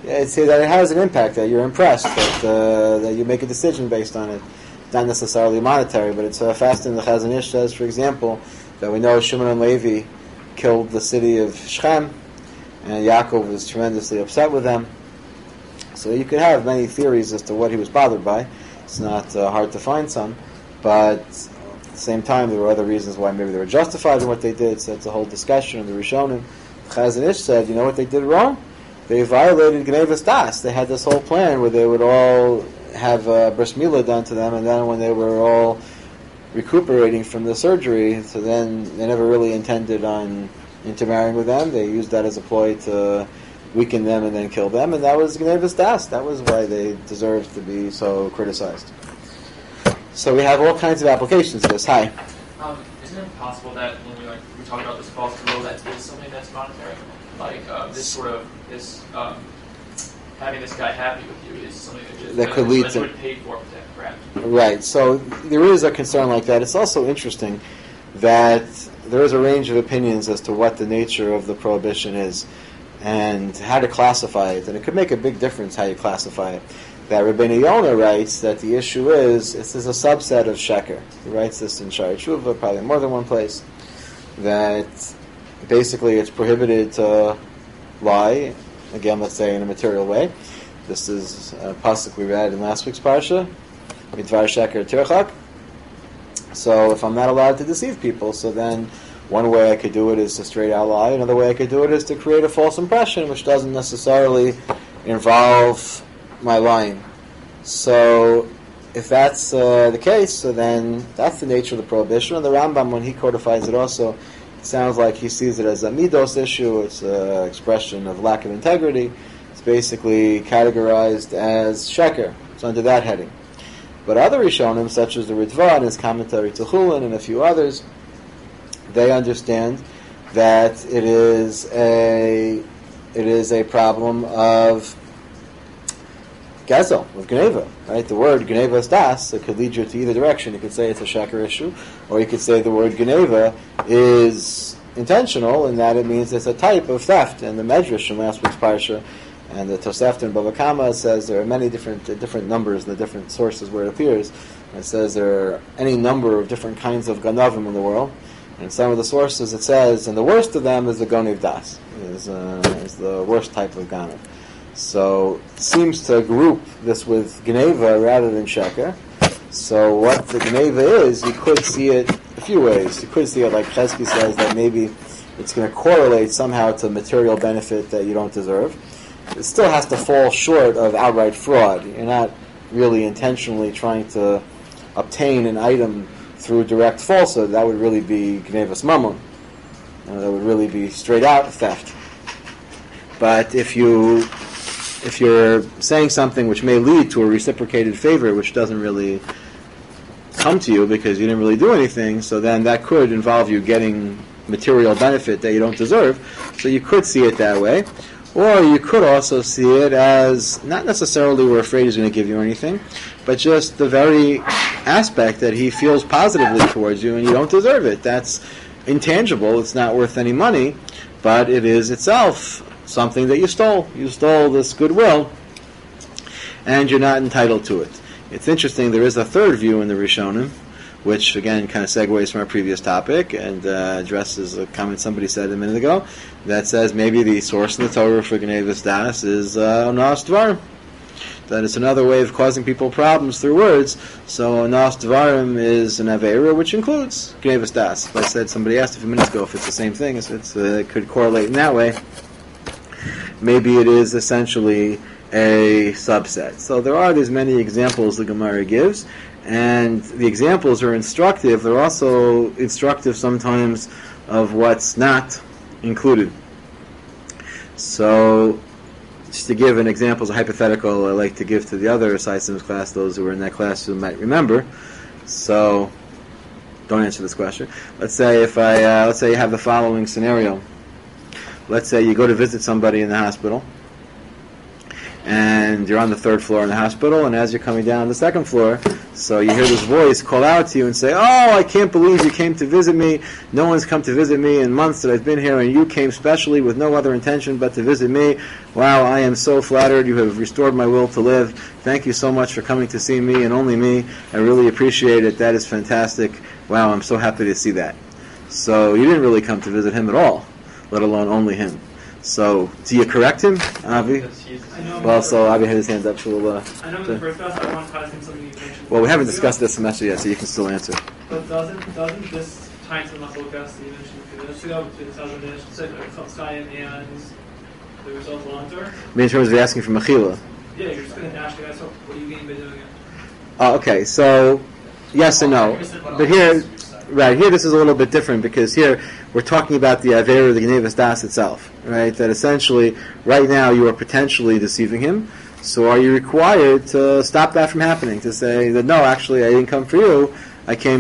say that it has an impact, that you're impressed, that you make a decision based on it. Not necessarily monetary, but it's fasting. The Chazon Ish says, for example, that we know Shimon and Levi killed the city of Shechem, and Yaakov was tremendously upset with them. So you could have many theories as to what he was bothered by. It's not hard to find some, but at the same time, there were other reasons why maybe they were justified in what they did. So that's a whole discussion in the Rishonim. Chazon Ish said, you know what they did wrong? They violated Gnevas Das. They had this whole plan where they would all have bris milah done to them, and then when they were all recuperating from the surgery, so then they never really intended on intermarrying with them. They used that as a ploy to weaken them and then kill them, and that was Gnevas Das. That was why they deserved to be so criticized. So we have all kinds of applications to this. Hi. Isn't it possible that when we talk about this false goodwill, that is something that's monetary? Like having this guy happy with you is something that could lead to would pay for that, perhaps. Right. So there is a concern like that. It's also interesting that there is a range of opinions as to what the nature of the prohibition is and how to classify it, and it could make a big difference how you classify it. That Rabbeinu Yonah writes that the issue is this is a subset of sheker. He writes this in Shari Tshuva, probably in more than one place, that basically it's prohibited to lie, again, let's say in a material way. This is a pasuk we read in last week's parsha, Midvar Sheker Tirchak. So if I'm not allowed to deceive people, so then one way I could do it is to straight out lie. Another way I could do it is to create a false impression, which doesn't necessarily involve my lying. So if that's the case, so then that's the nature of the prohibition. And the Rambam, when he codifies it also, it sounds like he sees it as a midos issue. It's an expression of lack of integrity. It's basically categorized as sheker. It's under that heading. But other Rishonim, such as the Ritva and his commentary to Chulin and a few others, they understand that it is a problem of Gezel, of Gneva, right? The word Gneva Das, it could lead you to either direction. You could say it's a sheker issue, or you could say the word Gneva is intentional in that it means it's a type of theft. And the Medrash from last week's parsha and the Tosefta and Bava Kama says there are many different numbers in the different sources where it appears. And it says there are any number of different kinds of ganavim in the world. And in some of the sources it says, and the worst of them is the Gonev Das, is the worst type of ganav. So it seems to group this with Gneva rather than sheker. So what the Gneva is, you could see it a few ways. You could see it like Chesky says, that maybe it's going to correlate somehow to material benefit that you don't deserve. It still has to fall short of outright fraud. You're not really intentionally trying to obtain an item through direct falsehood. That would really be Gnevas Mammon. That would really be straight out theft. But if you're saying something which may lead to a reciprocated favor, which doesn't really come to you because you didn't really do anything, so then that could involve you getting material benefit that you don't deserve. So you could see it that way. Or you could also see it as not necessarily we're afraid he's going to give you anything, but just the very aspect that he feels positively towards you and you don't deserve it. That's intangible. It's not worth any money, but it is itself something that you stole. You stole this goodwill, and you're not entitled to it. It's interesting, there is a third view in the Rishonim, which again kind of segues from our previous topic and addresses a comment somebody said a minute ago, that says maybe the source in the Torah for Gnevas Das is Onas Dvarim. That it's another way of causing people problems through words. So Onas Dvarim is an Aveira, which includes Gnevas Das. Like I said, somebody asked a few minutes ago if it's the same thing. It could correlate in that way. Maybe it is essentially a subset. So there are these many examples the Gemara gives, and the examples are instructive. They're also instructive sometimes of what's not included. So, just to give an example as a hypothetical I like to give to the other Science Systems class, those who were in that class who might remember. So, don't answer this question. Let's say let's say you have the following scenario. Let's say you go to visit somebody in the hospital, and you're on the 3rd floor in the hospital, and as you're coming down the 2nd floor, so you hear this voice call out to you and say, "Oh, I can't believe you came to visit me. No one's come to visit me in months that I've been here, and you came specially with no other intention but to visit me. Wow, I am so flattered. You have restored my will to live. Thank you so much for coming to see me and only me. I really appreciate it. That is fantastic. Wow, I'm so happy to see that." So you didn't really come to visit him at all, let alone only him. So, do you correct him, Avi? Well, so Avi had his hand up. So I know in the first class I want to ask him something you mentioned. well, we haven't discussed this semester yet, so you can still answer. But doesn't this tie into the muscle cast that you mentioned a few minutes ago between the Chatzayim and the result long term? I mean, in terms of asking for Mechila. Yeah, you're just going to ask the guy, so what do you gain by doing it? Oh, okay, so yes and no. But here, right, here this is a little bit different because here we're talking about the Avera, the Gnevas Das itself, right? That essentially, right now you are potentially deceiving him. So are you required to stop that from happening? To say that, no, actually I didn't come for you, I came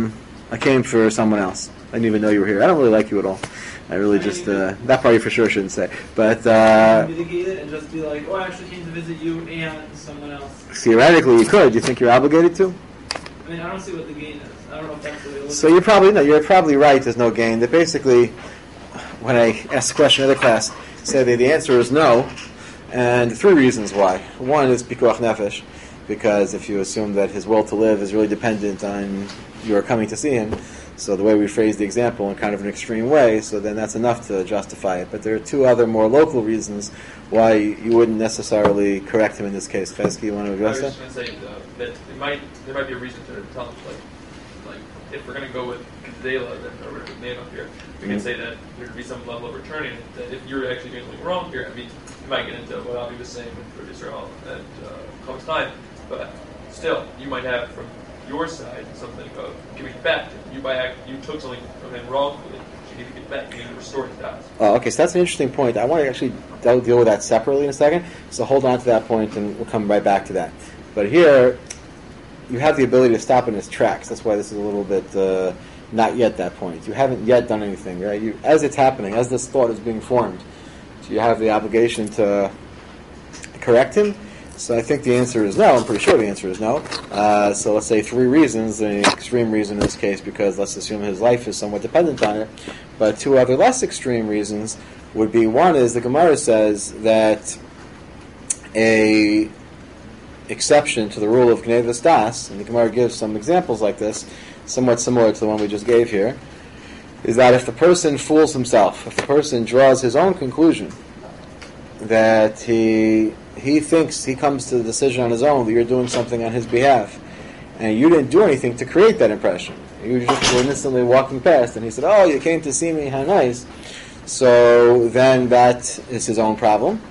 for someone else. I didn't even know you were here. I don't really like you at all. I really just, that part you for sure shouldn't say. But, mitigate it and just be like, oh, I actually came to visit you and someone else. Theoretically you could. Do you think you're obligated to? I mean, I don't see what the gain is. I don't know if that's the way to look So at it. you're probably right, there's no gain. That basically, when I asked the question in the class, said that the answer is no, and 3 reasons why. One is pikuach nefesh, because if you assume that his will to live is really dependent on your coming to see him, so the way we phrase the example in kind of an extreme way, so then that's enough to justify it. But there are 2 other more local reasons why you wouldn't necessarily correct him in this case. Fesky, you want to I address was that? just going to say that there might be a reason to tell him, like if we're going to go with Gazela, or whatever the name up here, we can say that there'd be some level of returning. That if you're actually doing something wrong here, I mean, you might get into what Avi was saying for Israel and Chametz time, but still, you might have from your side something of giving it back. You took something from him wrongfully. You need to give it back. You need to restore his dies. Oh, okay, so that's an interesting point. I want to actually deal with that separately in a second, so hold on to that point and we'll come right back to that. But here, you have the ability to stop in its tracks. That's why this is a little bit not yet that point. You haven't yet done anything, right? As it's happening, as this thought is being formed, so you have the obligation to correct him. So I think the answer is no. I'm pretty sure the answer is no. So let's say 3 reasons. The extreme reason in this case, because let's assume his life is somewhat dependent on it. But 2 other less extreme reasons would be, one is the Gemara says that a exception to the rule of Gnevas Das, and the Gemara gives some examples like this, somewhat similar to the one we just gave here, is that if the person fools himself, if the person draws his own conclusion, that he thinks he comes to the decision on his own that you're doing something on his behalf, and you didn't do anything to create that impression. You just were instantly walking past, and he said, "Oh, you came to see me, how nice." So then that is his own problem.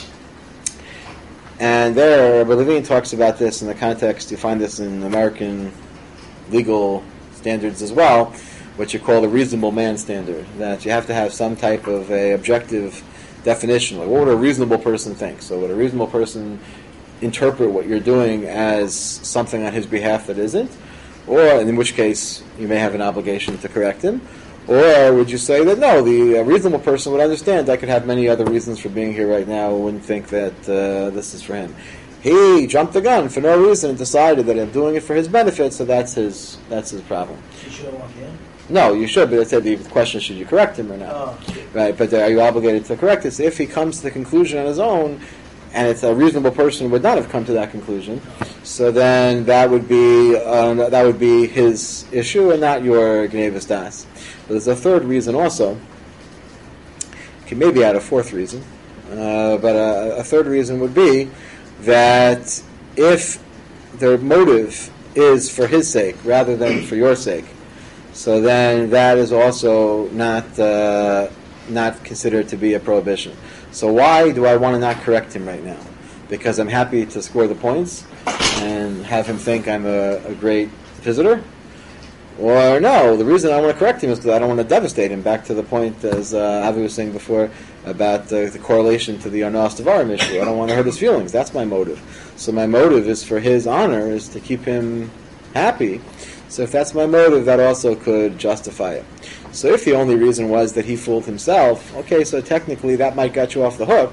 And there, Rabbi Levine talks about this in the context, you find this in American legal standards as well, what you call the reasonable man standard, that you have to have some type of a objective definition. Like, what would a reasonable person think? So would a reasonable person interpret what you're doing as something on his behalf that isn't? Or, in which case, you may have an obligation to correct him. Or would you say that no, the reasonable person would understand I could have many other reasons for being here right now, wouldn't think that this is for him. He jumped the gun for no reason and decided that I'm doing it for his benefit, so that's his problem. You should have walked in. No, you should, but I said the question, should you correct him or not? Oh. Right, but are you obligated to correct it? So if he comes to the conclusion on his own, and it's a reasonable person would not have come to that conclusion, so then that would be his issue and not your Gnevas Das. But there's a 3rd reason also. You can maybe add a 4th reason, but a 3rd reason would be that if their motive is for his sake rather than for your sake, so then that is also not considered to be a prohibition. So why do I want to not correct him right now? Because I'm happy to score the points and have him think I'm a great visitor? Or no, the reason I want to correct him is because I don't want to devastate him. Back to the point, as Avi was saying before, about the correlation to the Arnas Devarim issue. I don't want to hurt his feelings. That's my motive. So my motive is for his honor, is to keep him happy. So if that's my motive, that also could justify it. So if the only reason was that he fooled himself, okay, so technically that might get you off the hook,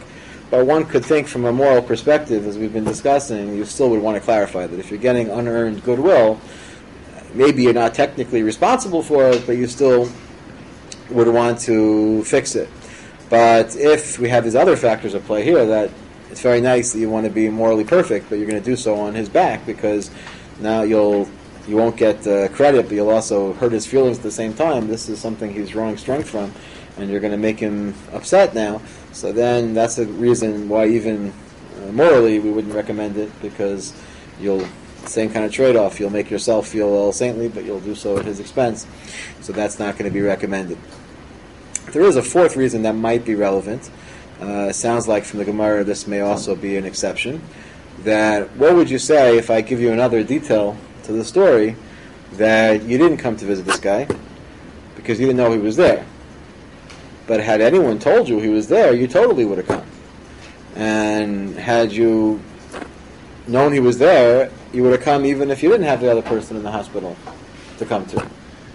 But one could think from a moral perspective, as we've been discussing, you still would want to clarify that if you're getting unearned goodwill, maybe you're not technically responsible for it, but you still would want to fix it. But if we have these other factors at play here, that it's very nice that you want to be morally perfect, but you're going to do so on his back, because now you won't get credit, but you'll also hurt his feelings at the same time. This is something he's drawing strength from, and you're going to make him upset now. So then that's a reason why even morally we wouldn't recommend it, because same kind of trade-off. You'll make yourself feel all saintly, but you'll do so at his expense. So that's not going to be recommended. There is a fourth reason that might be relevant. Sounds like from the Gemara this may also be an exception. That what would you say if I give you another detail to the story that you didn't come to visit this guy because you didn't know he was there? But had anyone told you he was there, you totally would have come. And had you known he was there, you would have come even if you didn't have the other person in the hospital to come to.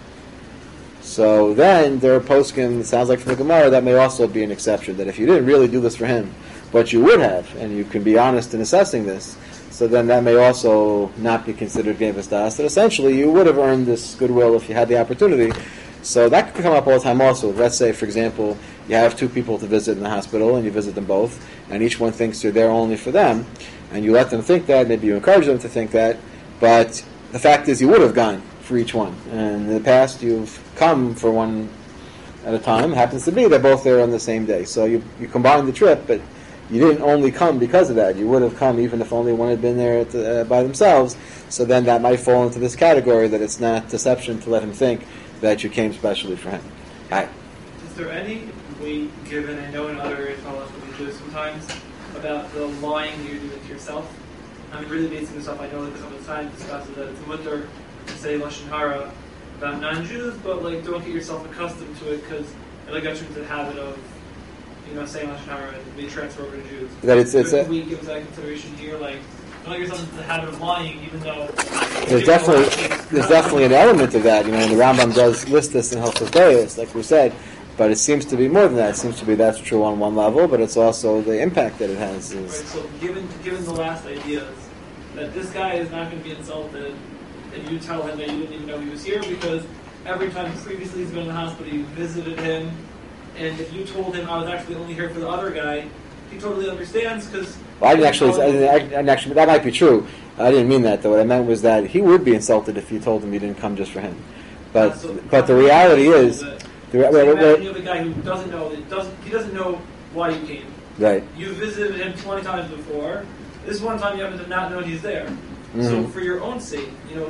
So then there are poskim, it sounds like from the Gemara, that may also be an exception, that if you didn't really do this for him, but you would have, and you can be honest in assessing this, so then that may also not be considered gevus das, that essentially you would have earned this goodwill if you had the opportunity. So that could come up all the time also. Let's say, for example, you have two people to visit in the hospital, and you visit them both, and each one thinks you're there only for them, and you let them think that, maybe you encourage them to think that, but the fact is you would have gone for each one. And in the past you've come for one at a time. It happens to be they're both there on the same day. So you combine the trip, but you didn't only come because of that. You would have come even if only one had been there by themselves. So then that might fall into this category that it's not deception to let him think that you came specially for him. Hi. Is there any weight given, I know in other areas we do sometimes, about the lying you're doing to yourself? I'm really basing this off, I know that some of the time discusses that it's mutter to say Lashon Hara about non-Jews, but like don't get yourself accustomed to it because it got you into the habit of saying Lashon Hara and be transferred over to Jews. That it's a we give that consideration here, like don't get yourself into the habit of lying, even though there's definitely an element of that. And the Rambam does list this in Hilchos Deis, like we said, but it seems to be more than that. It seems to be that's true on one level, but it's also the impact that it has. Right. So given the last ideas, that this guy is not going to be insulted if you tell him that you didn't even know he was here, because every time previously he's been in the hospital, you visited him, and if you told him I was actually only here for the other guy, he totally understands because. Well, I didn't actually. That might be true. I didn't mean that though. What I meant was that he would be insulted if you told him you didn't come just for him. But the reality is, you have a guy who doesn't know. He doesn't know why you came. Right. You visited him 20 times before. This one time you happen to not know he's there. Mm-hmm. So for your own sake,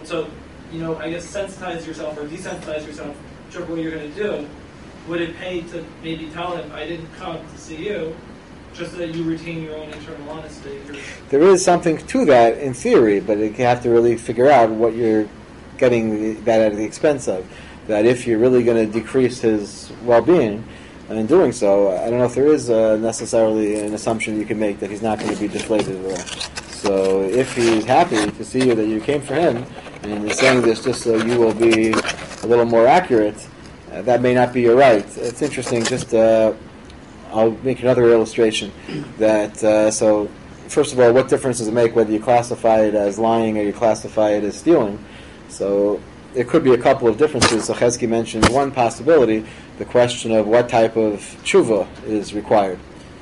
I guess sensitize yourself or desensitize yourself, whichever way you're going to do. Would it pay to maybe tell him I didn't come to see you, just so that you retain your own internal honesty? There is something to that in theory, but you have to really figure out what you're getting that at the expense of. That if you're really going to decrease his well-being, and in doing so, I don't know if there is necessarily an assumption you can make that he's not going to be deflated at all. So if he's happy to see you that you came for him, and you're saying this just so you will be a little more accurate, that may not be your right. It's interesting. Just I'll make another illustration. That so first of all, what difference does it make whether you classify it as lying or you classify it as stealing? So there could be a couple of differences. So Chesky mentioned one possibility, the question of what type of tshuva is required.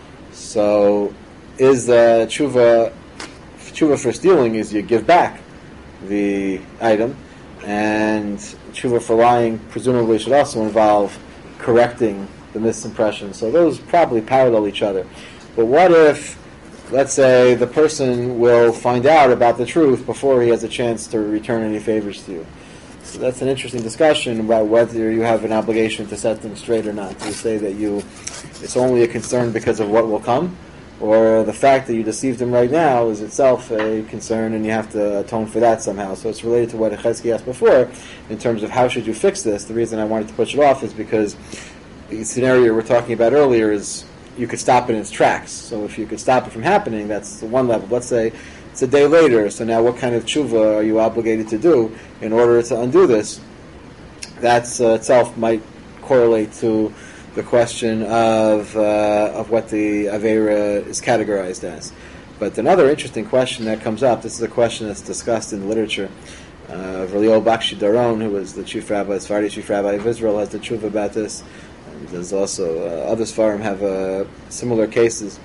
So is the tshuva for stealing is you give back the item, and tshuva for lying presumably should also involve correcting the misimpression. So those probably parallel each other. But what if, let's say, the person will find out about the truth before he has a chance to return any favors to you? So that's an interesting discussion about whether you have an obligation to set them straight or not. To say that it's only a concern because of what will come, or the fact that you deceived him right now is itself a concern and you have to atone for that somehow. So it's related to what Chesky asked before in terms of how should you fix this. The reason I wanted to push it off is because the scenario we're talking about earlier is you could stop it in its tracks. So if you could stop it from happening, that's one level. Let's say it's a day later, so now what kind of tshuva are you obligated to do in order to undo this? That itself might correlate to the question of what the Avera is categorized as. But another interesting question that comes up, this is a question that's discussed in the literature. Rav Bakshi Daron, who was the chief rabbi, Sephardi chief rabbi of Israel, has the tshuva about this. And there's also other Sfarim have similar cases.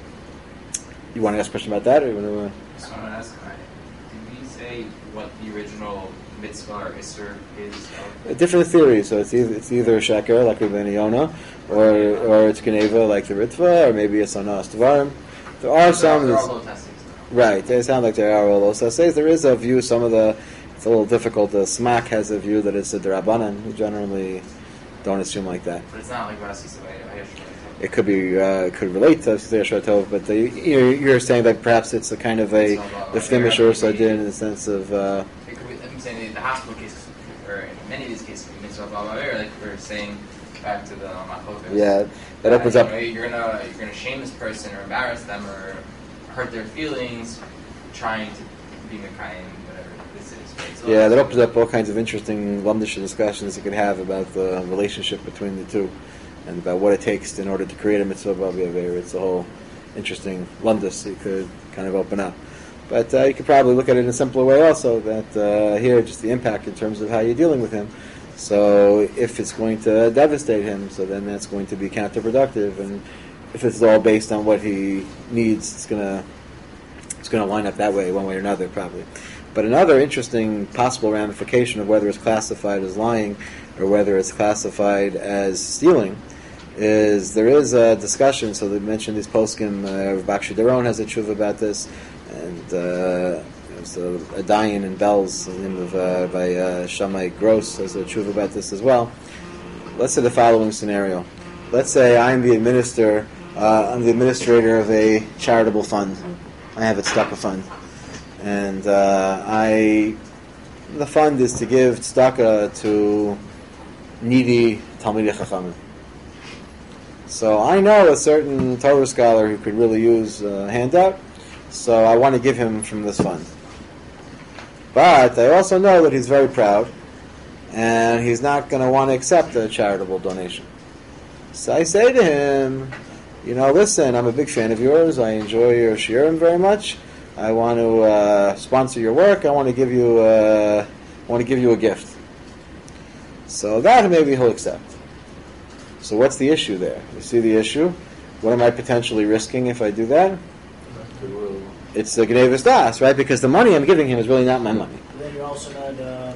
You want to ask a question about that? Or you want to, I just want to ask, did we say what the original mitzvah or isser is? different theories. So it's either Shaker, like Rabbi Yonah, or it's Geneva, like the Ritva, or maybe it's Anas Tvarim. There are some. They're all low testings. Right, they sound like they are all low testings. There is a view, it's a little difficult. The Smak has a view that it's a Derabanan, who generally don't assume like that. But it's not like Rasi Savaya. It could be, could relate to Seder Tov, but you're saying that perhaps it's a kind of a Lifnimish or Sadin in the sense of. It could be, I'm saying the hospital case, or in many of these cases, mitzvah b'aver, like we were saying back to the Machokas. Yeah, that opens up. You're gonna shame this person or embarrass them or hurt their feelings, trying to be Mekayim, whatever this is. Right? So Yeah, that opens up all kinds of interesting Lumdish discussions you could have about the relationship between the two, and about what it takes in order to create a mitzvah b'aver. It's a whole interesting Lumdus you could kind of open up. But you could probably look at it in a simpler way also, that here, just the impact in terms of how you're dealing with him. So if it's going to devastate him, so then that's going to be counterproductive. And if it's all based on what he needs, it's going to line up that way, one way or another, probably. But another interesting possible ramification of whether it's classified as lying or whether it's classified as stealing is there is a discussion. So they mentioned these poskim. Bakshi Daron has a tshuva about this, and there's a Dayan in Bells, the name of by Shammai Gross, has a tshuva about this as well. Let's say the following scenario. Let's say I'm the administrator of a charitable fund. I have a tzedakah fund, and the fund is to give tzedakah to needy Talmidei Chachamim. So I know a certain Torah scholar who could really use a handout, so I want to give him from this fund. But I also know that he's very proud, and he's not going to want to accept a charitable donation. So I say to him, listen, I'm a big fan of yours. I enjoy your shiurim very much. I want to sponsor your work. I want to give you a gift. So that maybe he'll accept. So what's the issue there? You see the issue? What am I potentially risking if I do that? It's the Gnevus Das, right? Because the money I'm giving him is really not my money. Then you're also not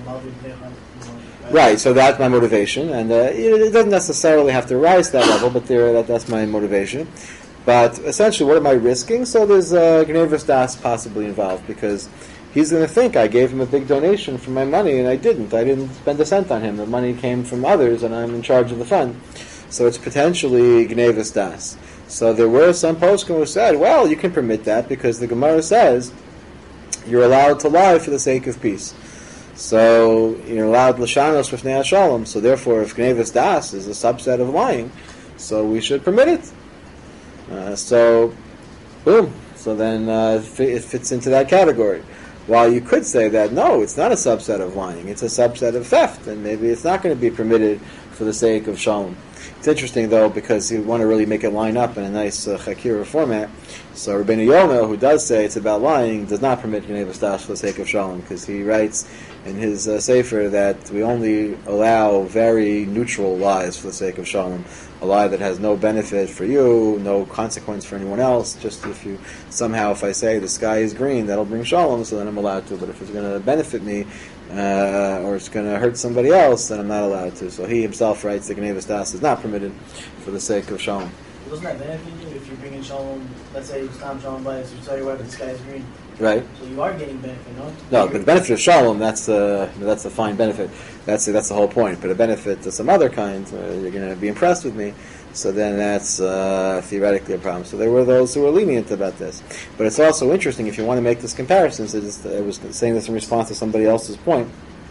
right, so that's my motivation. And it doesn't necessarily have to rise to that level, but that's my motivation. But essentially, what am I risking? So there's Gnevus Das possibly involved, because he's going to think I gave him a big donation for my money, and I didn't. I didn't spend a cent on him. The money came from others, and I'm in charge of the fund. So it's potentially Gnevus Das. So there were some poskim who said, well, you can permit that because the Gemara says you're allowed to lie for the sake of peace. So you're allowed l'shanos v'fnei hashalom. So therefore, if Gnevus Das is a subset of lying, so we should permit it. So, boom. So then it fits into that category. While you could say that, no, it's not a subset of lying. It's a subset of theft, and maybe it's not going to be permitted for the sake of shalom. It's interesting, though, because you want to really make it line up in a nice chakira format. So Rabbeinu Yonah, who does say it's about lying, does not permit Gnevus Das for the sake of shalom, because he writes in his sefer that we only allow very neutral lies for the sake of shalom. A lie that has no benefit for you, no consequence for anyone else. Just if I say the sky is green, that'll bring shalom, so then I'm allowed to. But if it's going to benefit me, or it's going to hurt somebody else, then I'm not allowed to. So he himself writes that Gnevus Das is not permitted for the sake of shalom. Doesn't that benefit you if you bring in shalom? Let's say it's not shalom bias, you tell your wife the sky is green. Right. So you are getting benefit, no? No, but the benefit of shalom, that's a fine benefit. That's the whole point. But a benefit to some other kind, you're going to be impressed with me. So then that's theoretically a problem. So there were those who were lenient about this. But it's also interesting if you want to make this comparison. I was saying this in response to somebody else's point.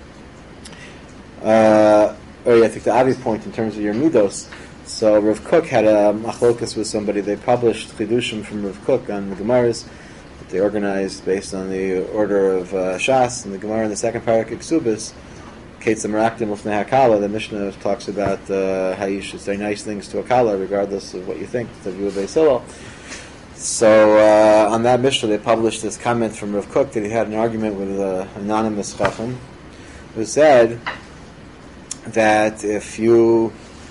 I think the Avi's point in terms of your midos. So Rav Kook had a machlokas with somebody. They published chidushim from Rav Kook on the Gemaras that they organized based on the order of Shas and the Gemara in the second parak of Ksubis Ketzim Rakdim Lefnei HaKala, the Mishnah talks about how you should say nice things to a Kala, regardless of what you think, to view a Beis Hillel. So on that Mishnah, they published this comment from Rav Kook that he had an argument with an anonymous Chacham who said that if you,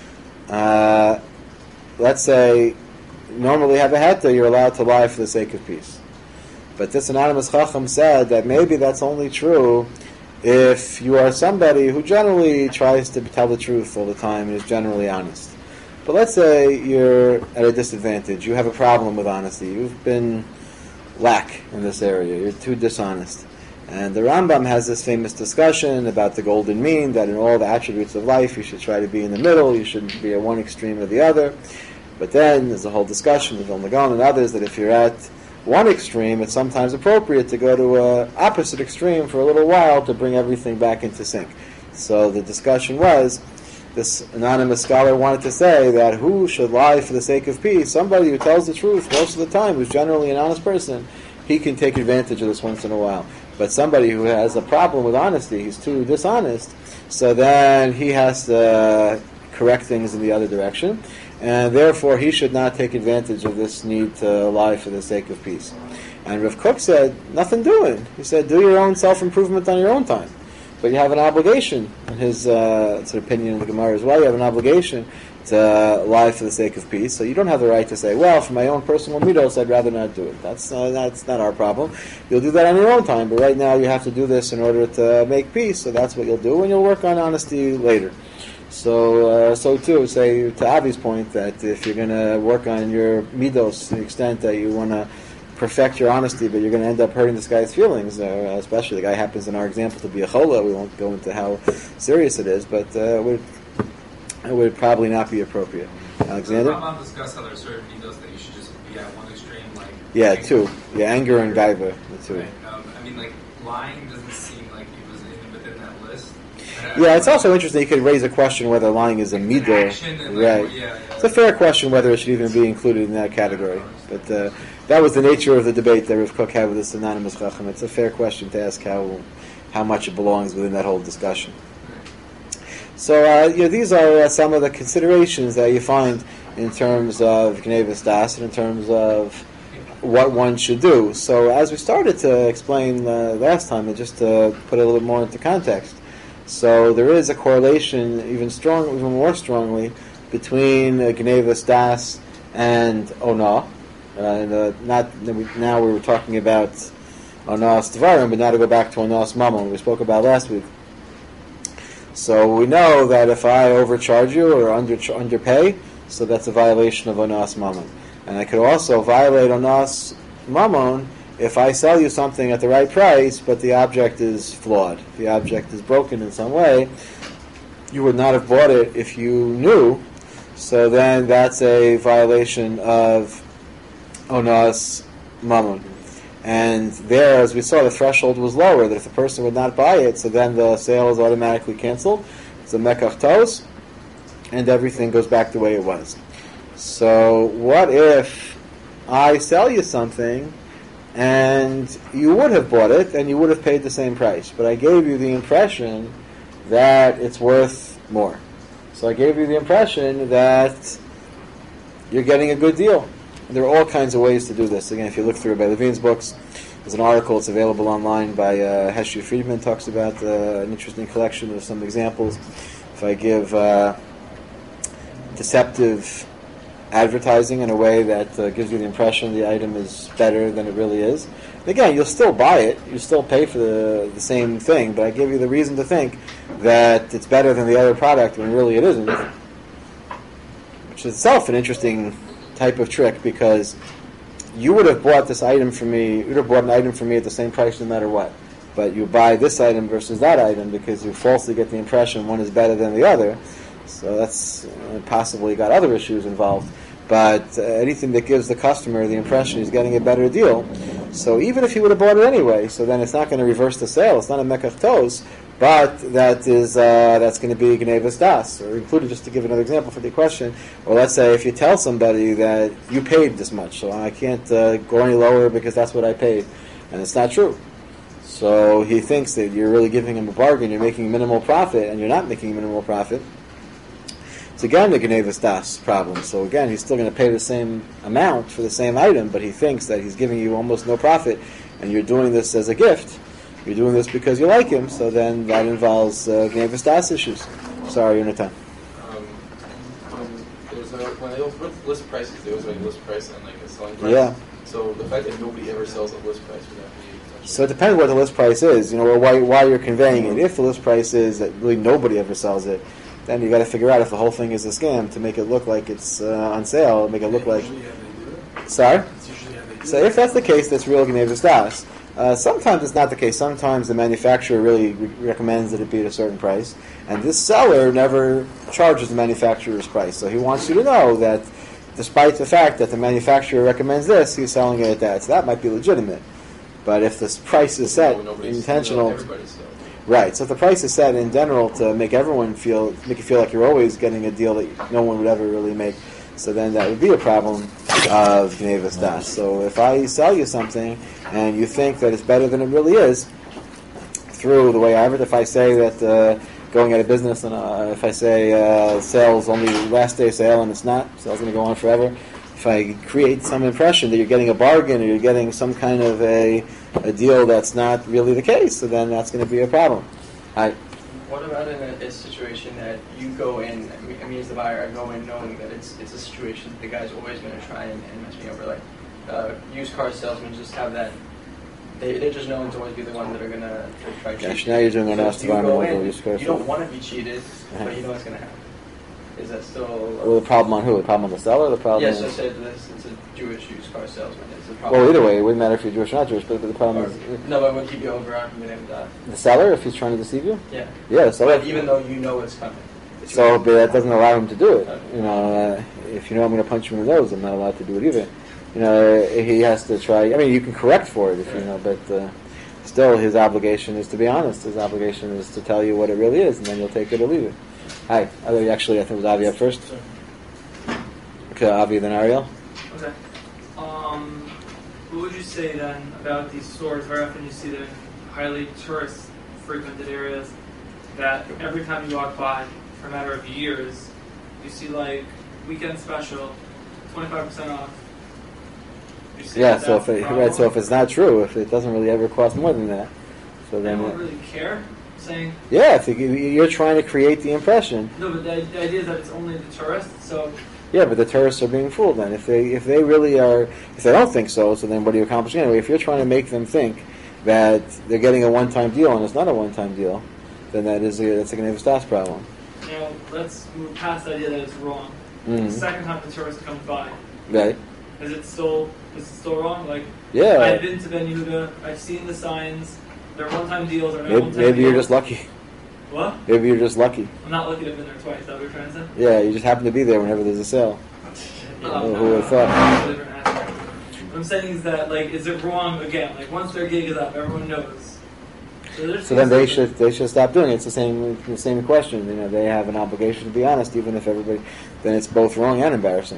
let's say, normally have a heta, you're allowed to lie for the sake of peace. But this anonymous Chacham said that maybe that's only true if you are somebody who generally tries to tell the truth all the time and is generally honest. But let's say you're at a disadvantage. You have a problem with honesty. You've been lack in this area. You're too dishonest. And the Rambam has this famous discussion about the golden mean, that in all the attributes of life you should try to be in the middle. You shouldn't be at one extreme or the other. But then there's a whole discussion with Vilna Gaon and others that if you're at one extreme, it's sometimes appropriate to go to an opposite extreme for a little while to bring everything back into sync. So the discussion was, this anonymous scholar wanted to say that who should lie for the sake of peace? Somebody who tells the truth most of the time, who's generally an honest person, he can take advantage of this once in a while. But somebody who has a problem with honesty, he's too dishonest, so then he has to correct things in the other direction, and therefore he should not take advantage of this need to lie for the sake of peace. And Rav Kook said, nothing doing. He said, do your own self-improvement on your own time. But you have an obligation, in his opinion in the Gemara as well, you have an obligation to lie for the sake of peace. So you don't have the right to say, well, for my own personal midos, I'd rather not do it. That's not our problem. You'll do that on your own time, but right now you have to do this in order to make peace, so that's what you'll do, and you'll work on honesty later. So too, say to Avi's point, that if you're going to work on your midos to the extent that you want to perfect your honesty, but you're going to end up hurting this guy's feelings, especially the guy happens in our example to be a chola. We won't go into how serious it is, but it would probably not be appropriate. Alexander? The Rambam discussed how there are certain midos that you should just be at one extreme, like... Yeah, two. Yeah, anger and gaiva, the two. Right. I mean, like, lying doesn't seem like it was within that list. Yeah, it's also interesting. You could raise a question whether lying is a midah. Right. It's a fair question whether it should even be included in that category. But that was the nature of the debate that Rav Kook had with this anonymous chacham. It's a fair question to ask how much it belongs within that whole discussion. So these are some of the considerations that you find in terms of Gnevus Das and in terms of what one should do. So as we started to explain last time, and just to put a little bit more into context, so there is a correlation even more strongly between Gnevus Das and Onah. Now we were talking about Onah's Dvarim, but now to go back to Onah's Mammon, we spoke about last week. So we know that if I overcharge you or underpay, so that's a violation of Onah's Mammon. And I could also violate Onah's Mammon if I sell you something at the right price, but the object is flawed. The object is broken in some way. You would not have bought it if you knew. So then that's a violation of Onah's Mammon. And there, as we saw, the threshold was lower, that if the person would not buy it, so then the sale is automatically canceled. It's a mekach tos, and everything goes back the way it was. So what if I sell you something and you would have bought it and you would have paid the same price, but I gave you the impression that it's worth more. So I gave you the impression that you're getting a good deal. And there are all kinds of ways to do this. Again, if you look through Rabbi Levine's books, there's an article, it's available online by Heshy Friedman, talks about an interesting collection of some examples. If I give deceptive advertising in a way that gives you the impression the item is better than it really is. And again, you'll still buy it, you still pay for the same thing, but I give you the reason to think that it's better than the other product when really it isn't, which is itself an interesting type of trick, because you would have bought this item from me, you would have bought an item from me at the same price no matter what, but you buy this item versus that item because you falsely get the impression one is better than the other. So that's possibly got other issues involved. But anything that gives the customer the impression he's getting a better deal. So even if he would have bought it anyway, so then it's not going to reverse the sale. It's not a mekach tos, but that's going to be gnevus das, or included, just to give another example for the question. Or let's say if you tell somebody that you paid this much, so I can't go any lower because that's what I paid, and it's not true. So he thinks that you're really giving him a bargain, you're making minimal profit, and you're not making minimal profit. It's again the Gnevus Das problem. So again, he's still going to pay the same amount for the same item, but he thinks that he's giving you almost no profit, and you're doing this as a gift. You're doing this because you like him, so then that involves Gnevus Das issues. Sorry, Yonatan. When they list prices, they always make a list price and like a selling price. Yeah. So the fact that nobody ever sells a list price would that be potentially? So it depends what the list price is, or why you're conveying it. If the list price is that really nobody ever sells it, then you got to figure out if the whole thing is a scam to make it look like it's on sale, make it look like. Sorry. So if that's the case, that's real Gnevus Das. Sometimes it's not the case. Sometimes the manufacturer really recommends that it be at a certain price, and this seller never charges the manufacturer's price. So he wants you to know that, despite the fact that the manufacturer recommends this, he's selling it at that. So that might be legitimate. But if this price is set intentional, right? So if the price is set in general to make you feel like you're always getting a deal that no one would ever really make, so then that would be a problem of Gnevus Das. So if I sell you something and you think that it's better than it really is, through the way I have it, if I say that going out of business, and if I say sales only last day sale and it's not, sales going to go on forever, if I create some impression that you're getting a bargain or you're getting some kind of a deal that's not really the case, so then that's going to be a problem. What about in a situation that you go in, me as the buyer, I go in knowing that it's a situation that the guy's always going to try and mess me over, like used car salesmen just have that, they're just known to always be the ones that are going to try to cheat. Gosh, now you're doing enough to buy more used cars. You don't want to be cheated, but you know what's going to happen. Is that still... Well, the problem on who? The problem on the seller or the problem Yes, on... I said this, it's a Jewish used car salesman. It's a problem. Well, either way, it wouldn't matter if you're Jewish or not Jewish, but the problem is... No, but we'll keep you over on being able to die. The seller, if he's trying to deceive you? Yeah. Yeah, the seller... But even though you know it's coming. So, but that doesn't allow him to do it. If you know I'm going to punch you in the nose, I'm not allowed to do it either. He has to try... I mean, you can correct for it if you know, but... still, his obligation is to be honest. His obligation is to tell you what it really is, and then you'll take it or leave it. Hi. Actually, I think it was Avi up first. Okay, Avi, then Ariel. Okay. What would you say then about these stores? Very often you see them in highly tourist-frequented areas that every time you walk by, for a matter of years, you see like weekend special, 25% off. Yeah, so if it's not true, if it doesn't really ever cost more than that, so then... They don't really care, saying... Yeah, if you're trying to create the impression... No, but the idea is that it's only the tourists, so... Yeah, but the tourists are being fooled then. If they really are... If they don't think so then what are you accomplishing anyway? If you're trying to make them think that they're getting a one-time deal and it's not a one-time deal, then that's a Gnevus Das problem. Now, let's move past the idea that it's wrong. Mm-hmm. The second time the tourist comes by... Right. Is it still wrong? Like, yeah. I've been to Ben Yehuda, I've seen the signs, they're one-time deals, or maybe you're just lucky. What? Maybe you're just lucky. I'm not lucky to have been there twice, is that what you're trying to say? Yeah, you just happen to be there whenever there's a sale. Who would have thought? What I'm saying is that, like, is it wrong, again, like, once their gig is up, everyone knows. So then they should stop doing it. It's the same question. They have an obligation to be honest, even if everybody. Then it's both wrong and embarrassing.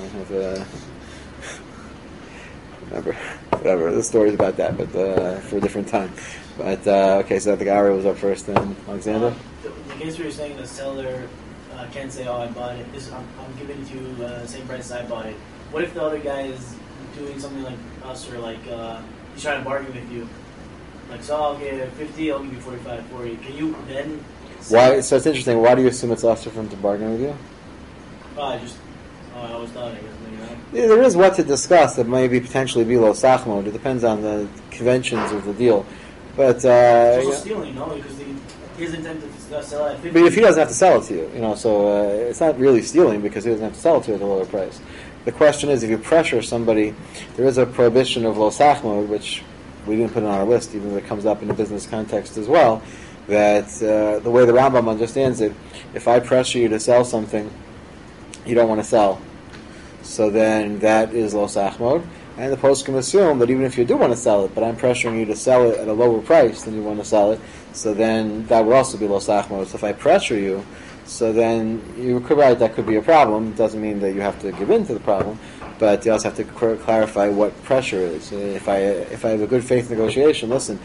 Remember, whatever. The story's about that, but for a different time. But okay, so I think Ari was up first, then Alexander. The case where you're saying the seller can't say, "Oh, I bought it. I'm giving it to you the same price as I bought it." What if the other guy is doing something like us, or like he's trying to bargain with you? Like, so I'll get 50, I'll give you 45, 40. Can you then... Why? So it's interesting. Why do you assume it's us for him to bargain with you? I always thought, I guess, maybe not. Yeah, there is what to discuss that may potentially be lo sachmod. It depends on the conventions of the deal. But... it's also stealing, no? Because his intent to sell it at 50. But if he doesn't have to sell it to you, so it's not really stealing because he doesn't have to sell it to you at a lower price. The question is, if you pressure somebody, there is a prohibition of lo sachmod, which... we didn't put it on our list, even though it comes up in a business context as well, that the way the Rambam understands it, if I pressure you to sell something you don't want to sell, so then that is lo sachmod, and the post can assume that even if you do want to sell it, but I'm pressuring you to sell it at a lower price than you want to sell it, so then that would also be lo sachmod. So if I pressure you, so then you could write that could be a problem. It doesn't mean that you have to give in to the problem, but you also have to clarify what pressure is. If I have a good faith negotiation, listen,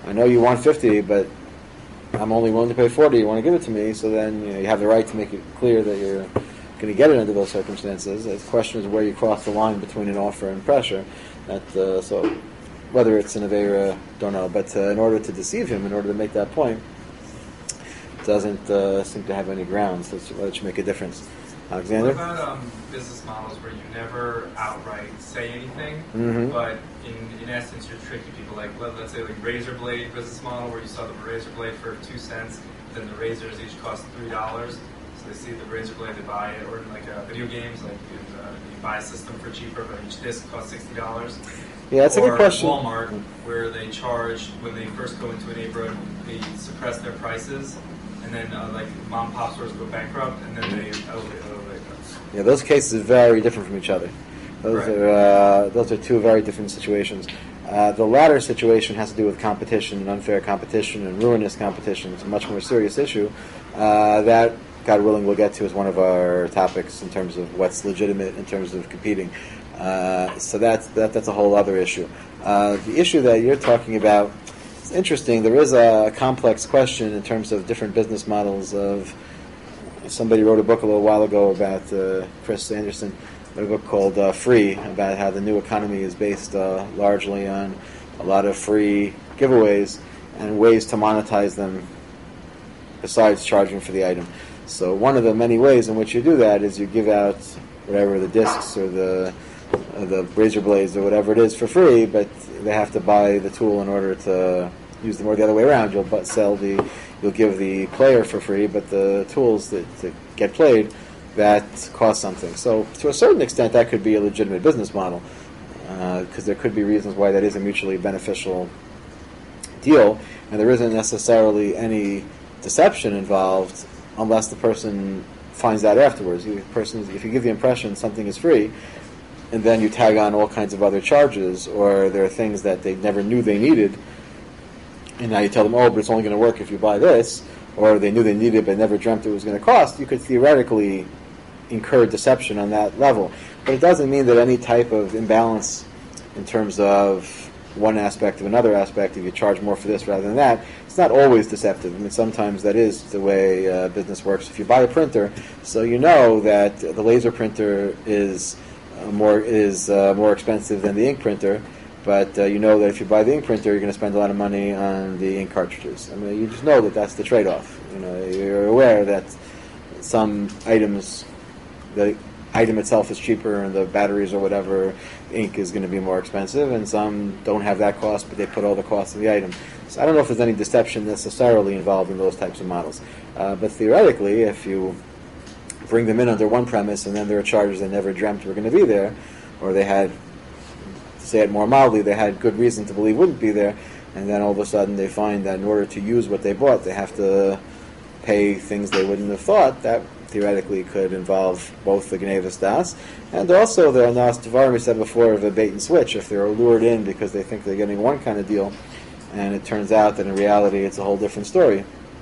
I know you want 50, but I'm only willing to pay 40. You want to give it to me, so then you have the right to make it clear that you're going to get it under those circumstances. The question is where you cross the line between an offer and pressure. So whether it's an Avera, don't know. But in order to deceive him, in order to make that point, it doesn't seem to have any grounds that should make a difference. Alexander? What about business models where you never outright say anything, but in essence you're tricking people? Like let's say like razor blade business model where you sell them a razor blade for 2 cents, then the razors each cost $3. So they see the razor blade, they buy it. Or in like video games, like you buy a system for cheaper, but each disc costs $60. Yeah, that's a good question. Or Walmart, where they charge when they first go into a neighborhood, they suppress their prices. And then, like, mom and pop stores go bankrupt, and then they elevate them. Yeah, those cases are very different from each other. Those are two very different situations. The latter situation has to do with competition and unfair competition and ruinous competition. It's a much more serious issue that, God willing, we'll get to as one of our topics in terms of what's legitimate in terms of competing. So that's a whole other issue. The issue that you're talking about, it's interesting. There is a complex question in terms of different business models. Somebody wrote a book a little while ago about Chris Anderson, wrote a book called Free, about how the new economy is based largely on a lot of free giveaways and ways to monetize them besides charging for the item. So one of the many ways in which you do that is you give out whatever the discs or the razor blades or whatever it is for free, but they have to buy the tool in order to use them, or the other way around. You'll give the player for free, but the tools that get played, that cost something. So to a certain extent, that could be a legitimate business model, because there could be reasons why that is a mutually beneficial deal, and there isn't necessarily any deception involved unless the person finds out afterwards. If you give the impression something is free, and then you tag on all kinds of other charges, or there are things that they never knew they needed, and now you tell them, oh, but it's only going to work if you buy this, or they knew they needed it but never dreamt it was going to cost, you could theoretically incur deception on that level. But it doesn't mean that any type of imbalance in terms of one aspect of another aspect, if you charge more for this rather than that, it's not always deceptive. I mean, sometimes that is the way business works. If you buy a printer, so you know that the laser printer is more expensive than the ink printer, but you know that if you buy the ink printer, you're going to spend a lot of money on the ink cartridges. I mean, you just know that that's the trade-off. You're aware that some items, the item itself is cheaper, and the batteries or whatever, ink is going to be more expensive, and some don't have that cost, but they put all the cost of the item. So I don't know if there's any deception necessarily involved in those types of models. But theoretically, if you bring them in under one premise, and then there are charges they never dreamt were going to be there, or they had, to say it more mildly, they had good reason to believe wouldn't be there, and then all of a sudden they find that in order to use what they bought, they have to pay things they wouldn't have thought. That theoretically could involve both the Gnevus Das and also the Anas Devarim we said before of a bait and switch. If they're lured in because they think they're getting one kind of deal, and it turns out that in reality it's a whole different story,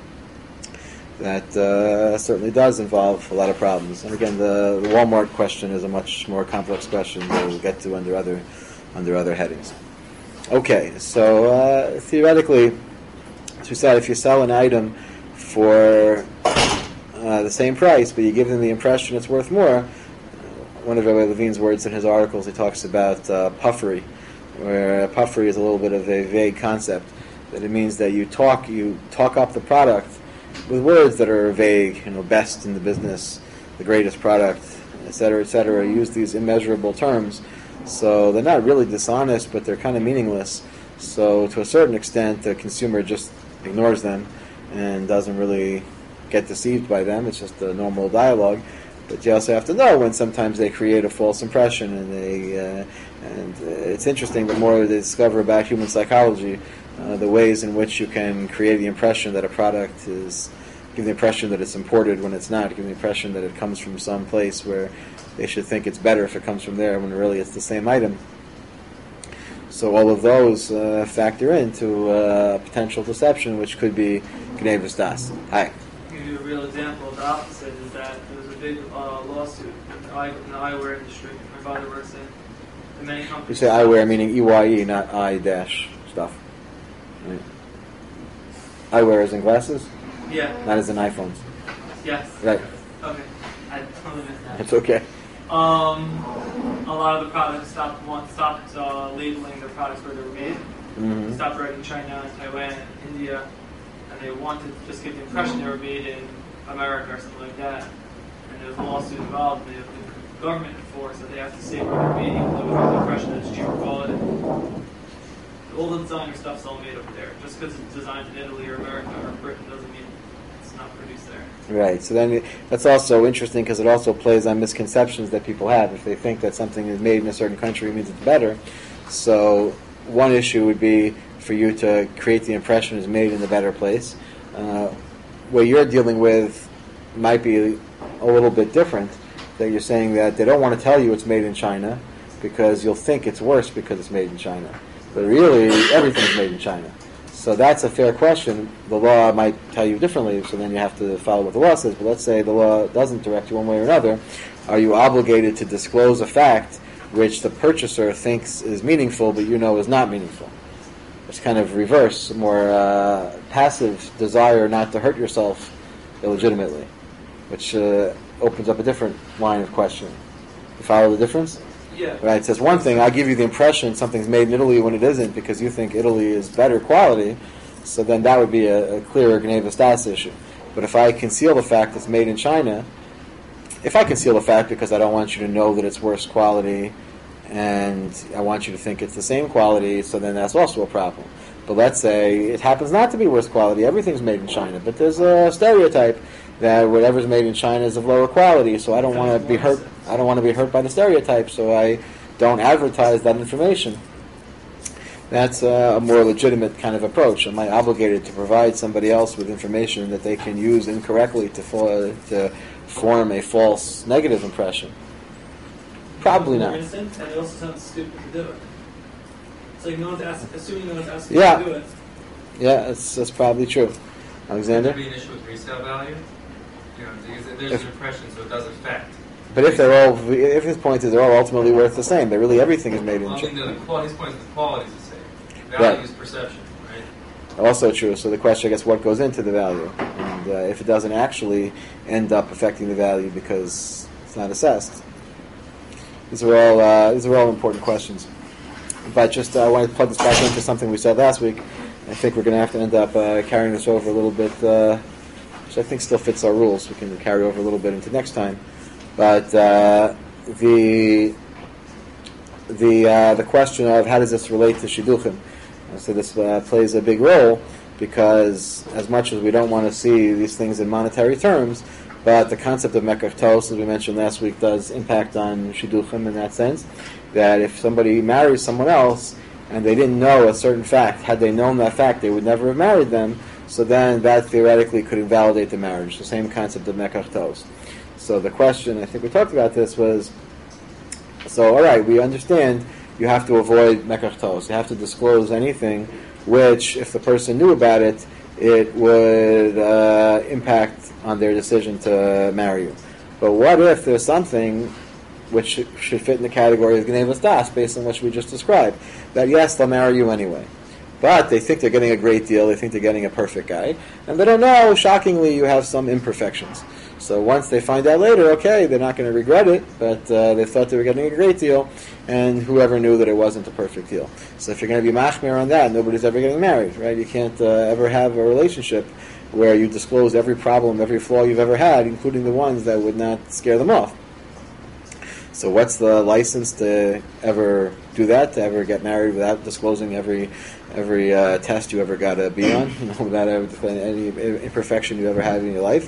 that certainly does involve a lot of problems. And again, the Walmart question is a much more complex question that we'll get to under other headings. Okay, so theoretically, as we said, if you sell an item for the same price, but you give them the impression it's worth more, one of Rabbi Levine's words in his articles, he talks about puffery, where puffery is a little bit of a vague concept, that it means that you talk up the product with words that are vague, best in the business, the greatest product, etc., etc. Use these immeasurable terms, so they're not really dishonest, but they're kind of meaningless. So to a certain extent, the consumer just ignores them and doesn't really get deceived by them. It's just a normal dialogue. But you also have to know when sometimes they create a false impression, and it's interesting. The more they discover about human psychology, the ways in which you can create the impression that a product is, give the impression that it's imported when it's not, give the impression that it comes from some place where they should think it's better if it comes from there when really it's the same item. So all of those factor into potential deception, which could be Gnevus Das. Hi. To give you a real example of the opposite is that there was a big lawsuit in the eyewear industry. My father works in many companies. You say eyewear meaning EYE, not I dash stuff. Right. Eyewear as in glasses, Yeah. not as in iPhones. Yes. Right. Okay. I totally missed that. It's okay. A lot of the products stopped labeling their products where they were made. Mm-hmm. Stopped writing China, Taiwan, and India, and they wanted to just give the impression they were made in America or something like that. And there was a lawsuit involved, and the government enforced that they have to say where they're made, even though the impression that it's cheaper quality. All the designer stuff's all made over there. Just because it's designed in Italy or America or Britain doesn't mean it's not produced there. Right. So then that's also interesting because it also plays on misconceptions that people have. If they think that something is made in a certain country, it means it's better. So one issue would be for you to create the impression it's made in a better place. What you're dealing with might be a little bit different. That you're saying that they don't want to tell you it's made in China because you'll think it's worse because it's made in China. But really, everything's made in China. So that's a fair question. The law might tell you differently, so then you have to follow what the law says. But let's say the law doesn't direct you one way or another. Are you obligated to disclose a fact which the purchaser thinks is meaningful, but you know is not meaningful? It's kind of reverse, more passive desire not to hurt yourself illegitimately, which opens up a different line of questioning. You follow the difference? Yeah. Right. It says one thing, I'll give you the impression something's made in Italy when it isn't because you think Italy is better quality, so then that would be a clearer Gneva Stas issue. But if I conceal the fact it's made in China, if I conceal the fact because I don't want you to know that it's worse quality and I want you to think it's the same quality, so then that's also a problem. But let's say it happens not to be worse quality, everything's made in China, but there's a stereotype that whatever's made in China is of lower quality, so I don't want to be hurt. I don't want to be hurt by the stereotype, so I don't advertise that information. That's a more legitimate kind of approach. Am I obligated to provide somebody else with information that they can use incorrectly to form a false negative impression? Probably They're not. innocent, and it also sounds stupid to do it. It's like no one's assuming no one's asking Yeah. you to do it. Yeah, that's probably true. Alexander? Could there be an issue with resale value? You know, because there's an impression, so it does affect. But if his point is they're all ultimately worth the same, that really everything is made in Well, I mean, China. his point is the quality is the same. Value is perception, right? Also true. So the question, I guess, what goes into the value, and if it doesn't actually end up affecting the value because it's not assessed. These are all important questions. But just I wanted to plug this back into something we said last week. I think we're going to have to end up carrying this over a little bit, which I think still fits our rules. We can carry over a little bit into next time. But the question of how does this relate to shidduchim? So this plays a big role because as much as we don't want to see these things in monetary terms, but the concept of mekach tos, as we mentioned last week, does impact on shidduchim in that sense. That if somebody marries someone else and they didn't know a certain fact, had they known that fact, they would never have married them. So then that theoretically could invalidate the marriage. The same concept of mekach tos. So the question, I think we talked about this, was, so all right, we understand you have to avoid mekach tos. You have to disclose anything which, if the person knew about it, it would impact on their decision to marry you. But what if there's something which should fit in the category of Gneva Stas, based on what we just described, that yes, they'll marry you anyway. But they think they're getting a great deal, they think they're getting a perfect guy, and they don't know, shockingly, you have some imperfections. So once they find out later, okay, they're not going to regret it, but they thought they were getting a great deal, and whoever knew that it wasn't a perfect deal. So if you're going to be mashmer on that, nobody's ever getting married, right? You can't ever have a relationship where you disclose every problem, every flaw you've ever had, including the ones that would not scare them off. So what's the license to ever do that, to ever get married without disclosing every test you ever got to be on, without any imperfection you ever had in your life?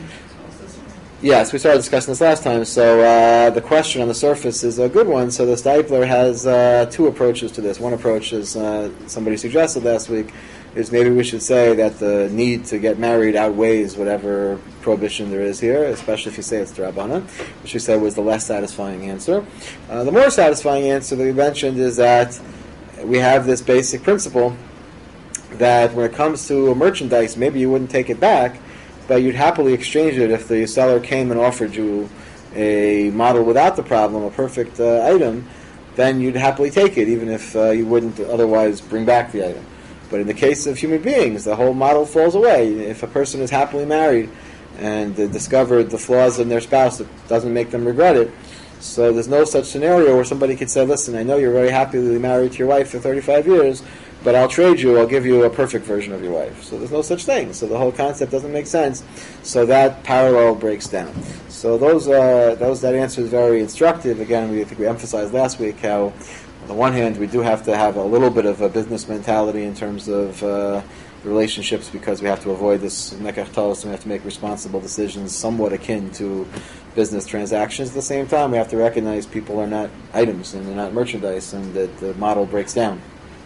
Yes, we started discussing this last time. So the question on the surface is a good one. So the Steipler has two approaches to this. One approach is somebody suggested last week, is maybe we should say that the need to get married outweighs whatever prohibition there is here, especially if you say it's D'Rabbanan, which we said was the less satisfying answer. The more satisfying answer that we mentioned is that we have this basic principle that when it comes to a merchandise, maybe you wouldn't take it back, but you'd happily exchange it if the seller came and offered you a model without the problem, a perfect item, then you'd happily take it, even if you wouldn't otherwise bring back the item. But in the case of human beings, the whole model falls away. If a person is happily married and discovered the flaws in their spouse, it doesn't make them regret it. So there's no such scenario where somebody could say, listen, I know you're very happily married to your wife for 35 years, but I'll trade you, I'll give you a perfect version of your wife. So there's no such thing. So the whole concept doesn't make sense. So that parallel breaks down. So that answer is very instructive. Again, I think we emphasized last week how, on the one hand, we do have to have a little bit of a business mentality in terms of relationships, because we have to avoid this mekach tos, and we have to make responsible decisions somewhat akin to business transactions. At the same time, we have to recognize people are not items and they're not merchandise, and that the model breaks down.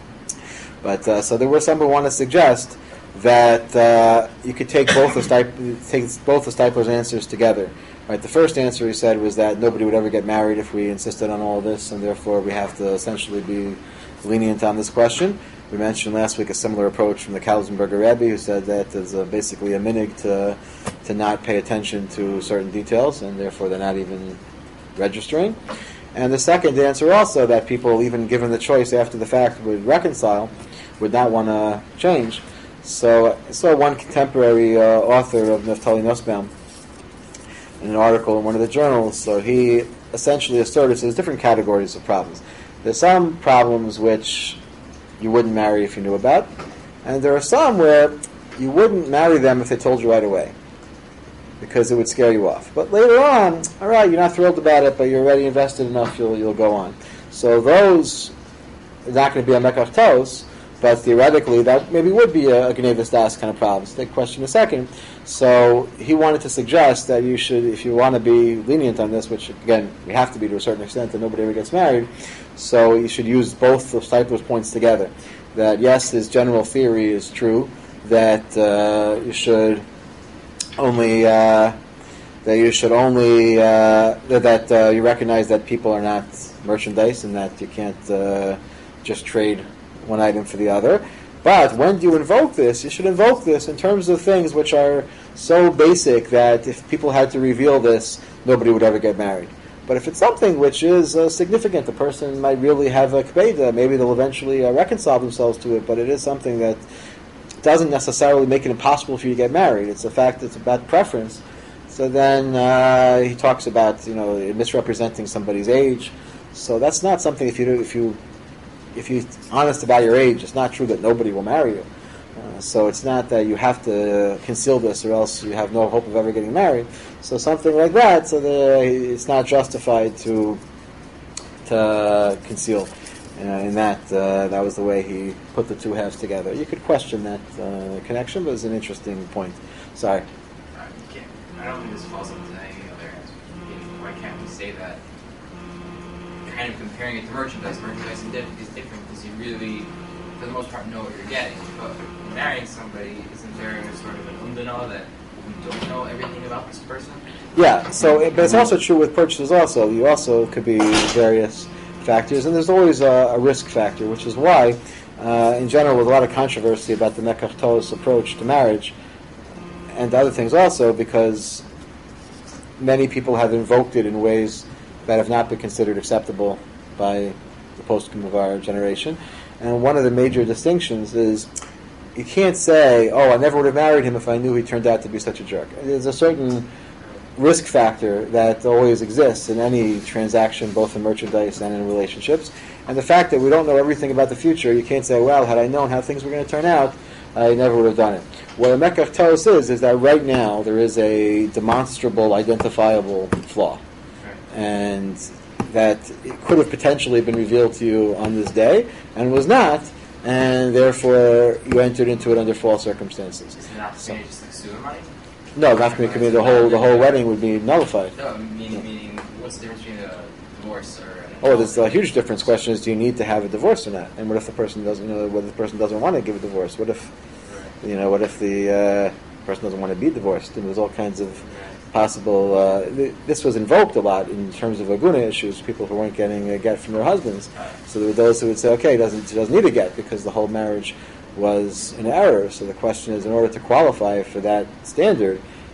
But so there were some who want to suggest that you could take both of Steipler's answers together. Right, the first answer he said was that nobody would ever get married if we insisted on all this, and therefore we have to essentially be lenient on this question. We mentioned last week a similar approach from the Kalsenberger Rebbe, who said that there's basically a minig to not pay attention to certain details, and therefore they're not even registering. And the second answer also, that people, even given the choice after the fact, would reconcile, would not want to change. So I saw one contemporary author of Naftali Nussbaum in an article in one of the journals. So he essentially asserted there's different categories of problems. There's some problems which you wouldn't marry if you knew about, and there are some where you wouldn't marry them if they told you right away, because it would scare you off. But later on, all right, you're not thrilled about it, but you're already invested enough, you'll go on. So those are not going to be a mekach tos, but theoretically that maybe would be a gnevus das kind of problem. So take the question a second. So he wanted to suggest that you should, if you want to be lenient on this, which again we have to be to a certain extent, that nobody ever gets married, so you should use both of Steipler's points together. That yes, his general theory is true, that you should only you recognize that people are not merchandise, and that you can't just trade one item for the other. But when do you invoke this? You should invoke this in terms of things which are so basic that if people had to reveal this, nobody would ever get married. But if it's something which is significant, the person might really have a kbeda, maybe they'll eventually reconcile themselves to it, but it is something that doesn't necessarily make it impossible for you to get married. It's a fact, it's about preference. So then he talks about misrepresenting somebody's age. So that's not something, if you're honest about your age, it's not true that nobody will marry you. So it's not that you have to conceal this or else you have no hope of ever getting married. So something like that, so it's not justified to conceal. In that was the way he put the two halves together. You could question that connection, but it's an interesting point. Sorry. I don't think this falls into any other answer. Why can't we say that? Kind of comparing it to merchandise. Merchandise is different because you really, for the most part, know what you're getting. But marrying somebody, isn't there sort of an umdana that we don't know everything about this person? Yeah. So, but it's also true with purchases. Also, you also could be various factors, and there's always a risk factor, which is why, in general, with a lot of controversy about the mekach tos approach to marriage, and other things also, because many people have invoked it in ways that have not been considered acceptable by the postscript of our generation. And one of the major distinctions is you can't say, oh, I never would have married him if I knew he turned out to be such a jerk. There's a certain risk factor that always exists in any transaction, both in merchandise and in relationships. And the fact that we don't know everything about the future, you can't say, well, had I known how things were going to turn out, I never would have done it. What a mekach tos is that right now there is a demonstrable, identifiable flaw. And that it could have potentially been revealed to you on this day, and was not, and therefore you entered into it under false circumstances. Is it not just like suicide? No, not going to commit the whole wedding would be nullified. No, meaning what's the difference between a divorce or an Oh, there's a huge difference. Question is, do you need to have a divorce or not? And what if the person doesn't? Whether the person doesn't want to give a divorce? What if, what if the person doesn't want to be divorced? And there's all kinds of possible. This was invoked a lot in terms of aguna issues. People who weren't getting a get from their husbands. So there were those who would say, okay, he doesn't need a get because the whole marriage was an error. So the question is, in order to qualify for that standard,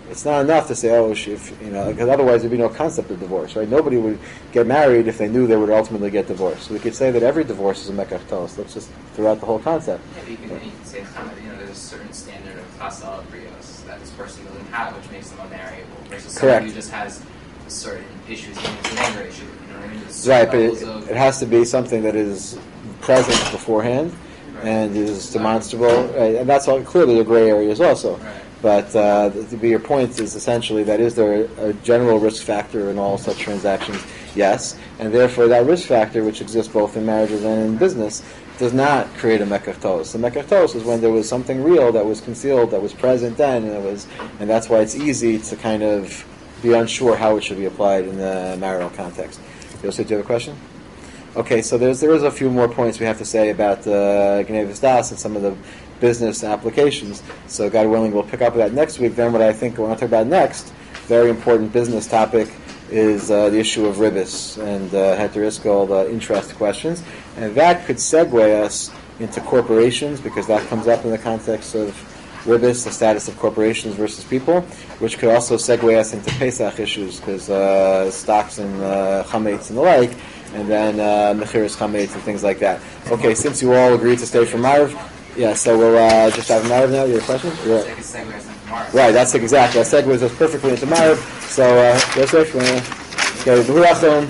it's not enough to say, oh, because otherwise there'd be no concept of divorce, right? Nobody would get married if they knew they would ultimately get divorced. So we could say that every divorce is a mekach tos. Let's just throw out the whole concept. Yeah, you can say there's a certain standard of chasal brios that this person doesn't have, which makes them unmarriable, versus someone who just has certain issues, it's an anger issue. You know what I mean? Right, but it has to be something that is present beforehand and is demonstrable, right? And that's all clearly the gray areas also. Right. But your point is essentially that is there a general risk factor in all such transactions? Yes, and therefore that risk factor, which exists both in marriages and in business, does not create a mekach tos. The mekach tos is when there was something real that was concealed, that was present then, and that's why it's easy to kind of be unsure how it should be applied in the marital context. Yosef, do you have a question? Okay, so there is a few more points we have to say about Gnei Das and some of the business applications. So God willing, we'll pick up that next week. Then what I think I want to talk about next, very important business topic, is the issue of ribis and heteriskal, the interest questions. And that could segue us into corporations, because that comes up in the context of ribis, the status of corporations versus people, which could also segue us into Pesach issues, because stocks and chametz and the like, and then mechiras chametz and things like that. Okay, since you all agreed to stay for Marv, yeah, so we'll just have Marv now. Your question? Right, that's exactly. That segues us perfectly into Marv. So, Yosef, okay, B'hurachon.